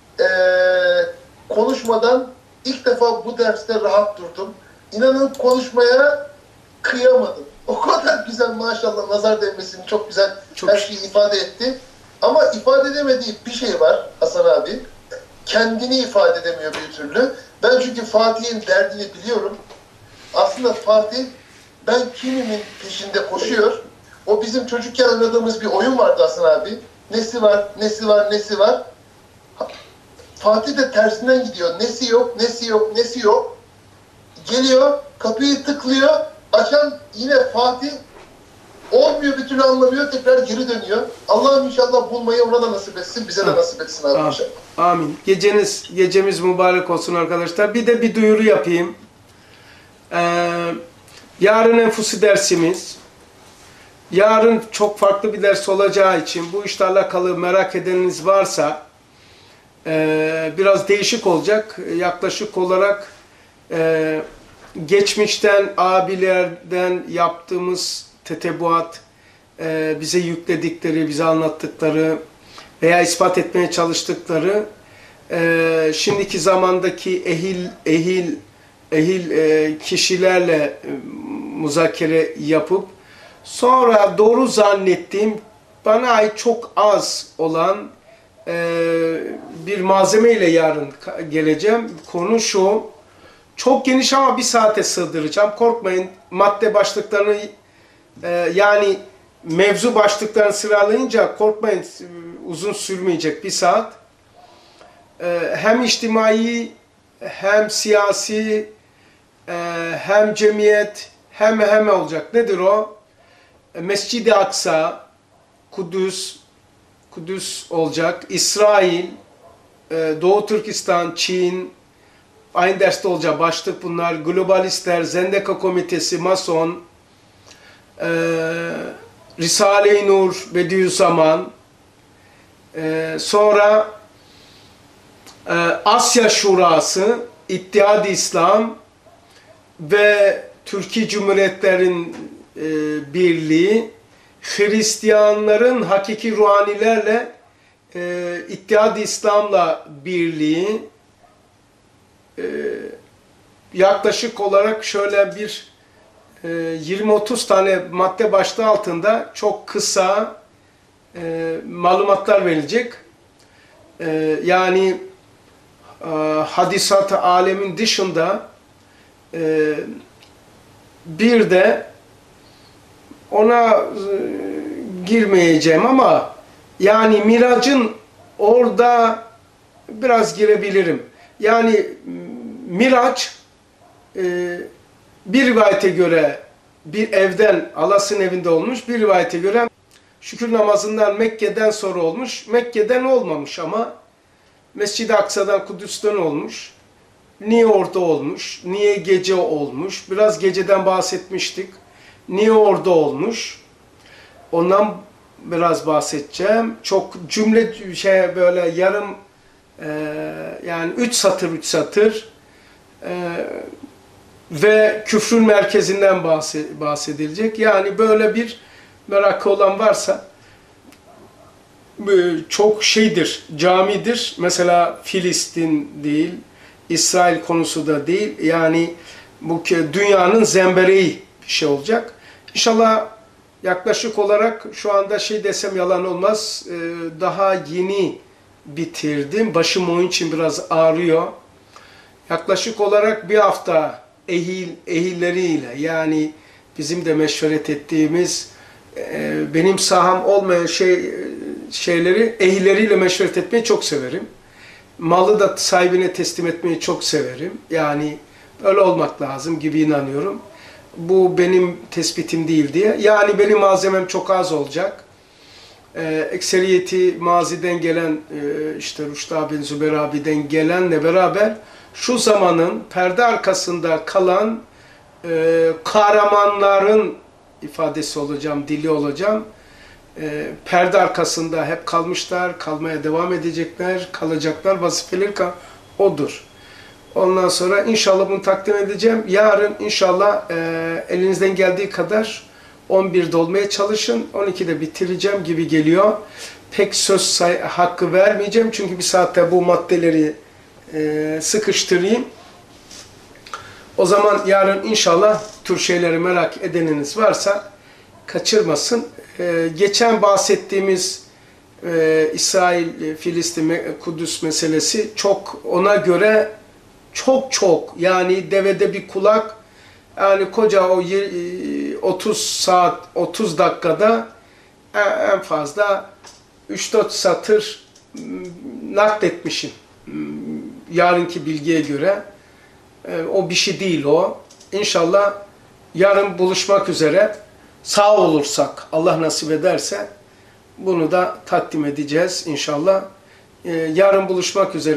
konuşmadan ilk defa bu derste rahat durdum. İnanın konuşmaya kıyamadım. O kadar güzel maşallah nazar değmesini çok güzel her şeyi ifade etti. Ama ifade edemediği bir şey var Hasan abi. Kendini ifade edemiyor bir türlü. Ben çünkü Fatih'in derdini biliyorum. Aslında Fatih ben kimimin peşinde koşuyor. O bizim çocukken oynadığımız bir oyun vardı Hasan abi. Nesi var, nesi var, nesi var. Fatih de tersinden gidiyor. Nesi yok, nesi yok, nesi yok. Geliyor, kapıyı tıklıyor. Açan yine Fatih. Olmuyor, bir türlü anlamıyor. Tekrar geri dönüyor. Allah'ım inşallah bulmayı ona da nasip etsin. Bize de nasip etsin abi inşallah. Amin. Gecemiz mübarek olsun arkadaşlar. Bir de bir duyuru yapayım. Yarın enfusi dersimiz. Yarın çok farklı bir ders olacağı için bu işle alakalı merak edeniniz varsa biraz değişik olacak. Yaklaşık olarak geçmişten abilerden yaptığımız tetebuat, bize yükledikleri, bize anlattıkları veya ispat etmeye çalıştıkları şimdiki zamandaki ehil kişilerle muzakere yapıp sonra doğru zannettiğim, bana ait çok az olan bir malzeme ile yarın geleceğim. Konu şu, çok geniş ama bir saate sığdıracağım. Korkmayın, madde başlıklarını yani mevzu başlıklarını sıralayınca korkmayın, uzun sürmeyecek, bir saat. Hem içtimai, hem siyasi, hem cemiyet, hem olacak. Nedir o? Mescid-i Aksa, Kudüs olacak, İsrail, Doğu Türkistan, Çin, aynı derste olacak. Başlık bunlar. Globalistler, Zendeka Komitesi, Mason, Risale-i Nur, Bediüzzaman, sonra Asya Şurası, İttihad-ı İslam ve Türkiye Cumhuriyetlerin Birliği, Hristiyanların hakiki ruhanilerle İttihad-ı İslam'la birliği, yaklaşık olarak şöyle bir 20-30 tane madde başlığı altında çok kısa malumatlar verilecek. Yani hadisat-ı alemin dışında bir de ona girmeyeceğim ama yani Miraç'ın orada biraz girebilirim. Yani Miraç bir rivayete göre bir evden, Allah'ın evinde olmuş, bir rivayete göre şükür namazından Mekke'den sonra olmuş. Mekke'den olmamış ama Mescid-i Aksa'dan, Kudüs'ten olmuş. Niye orada olmuş? Niye gece olmuş? Biraz geceden bahsetmiştik. Niye orada olmuş? Ondan biraz bahsedeceğim. Çok cümle böyle yarım yani 3 satır ve küfrün merkezinden bahsedilecek. Yani böyle bir merakı olan varsa çok camidir. Mesela Filistin değil, İsrail konusu da değil. Yani bu dünyanın zembereği bir şey olacak. İnşallah yaklaşık olarak şu anda desem yalan olmaz. Daha yeni bitirdim. Başım onun için biraz ağrıyor. Yaklaşık olarak bir hafta ehilleriyle, yani bizim de meşveret ettiğimiz, benim saham olmayan şeyleri ehilleriyle meşveret etmeyi çok severim. Malı da sahibine teslim etmeyi çok severim. Yani öyle olmak lazım gibi inanıyorum. Bu benim tespitim değil diye. Yani benim malzemem çok az olacak. Ekseriyeti maziden gelen, işte Rüştü bin Zübeyir abiden gelenle beraber şu zamanın perde arkasında kalan kahramanların ifadesi olacağım, dili olacağım. Perde arkasında hep kalmışlar, kalmaya devam edecekler, kalacaklar, vazifeleri odur. Ondan sonra inşallah bunu takdim edeceğim. Yarın inşallah elinizden geldiği kadar 11'de olmaya çalışın. 12'de bitireceğim gibi geliyor. Pek söz hakkı vermeyeceğim. Çünkü bir saatte bu maddeleri sıkıştırayım. O zaman yarın inşallah tür şeyleri merak edeniniz varsa kaçırmasın. Geçen bahsettiğimiz İsrail, Filistin, Kudüs meselesi çok, ona göre çok yani devede bir kulak, yani koca o 30 saat 30 dakikada en fazla 3-4 satır nakletmişim yarınki bilgiye göre. O bir şey değil o. İnşallah yarın buluşmak üzere, sağ olursak, Allah nasip ederse bunu da takdim edeceğiz inşallah. Yarın buluşmak üzere.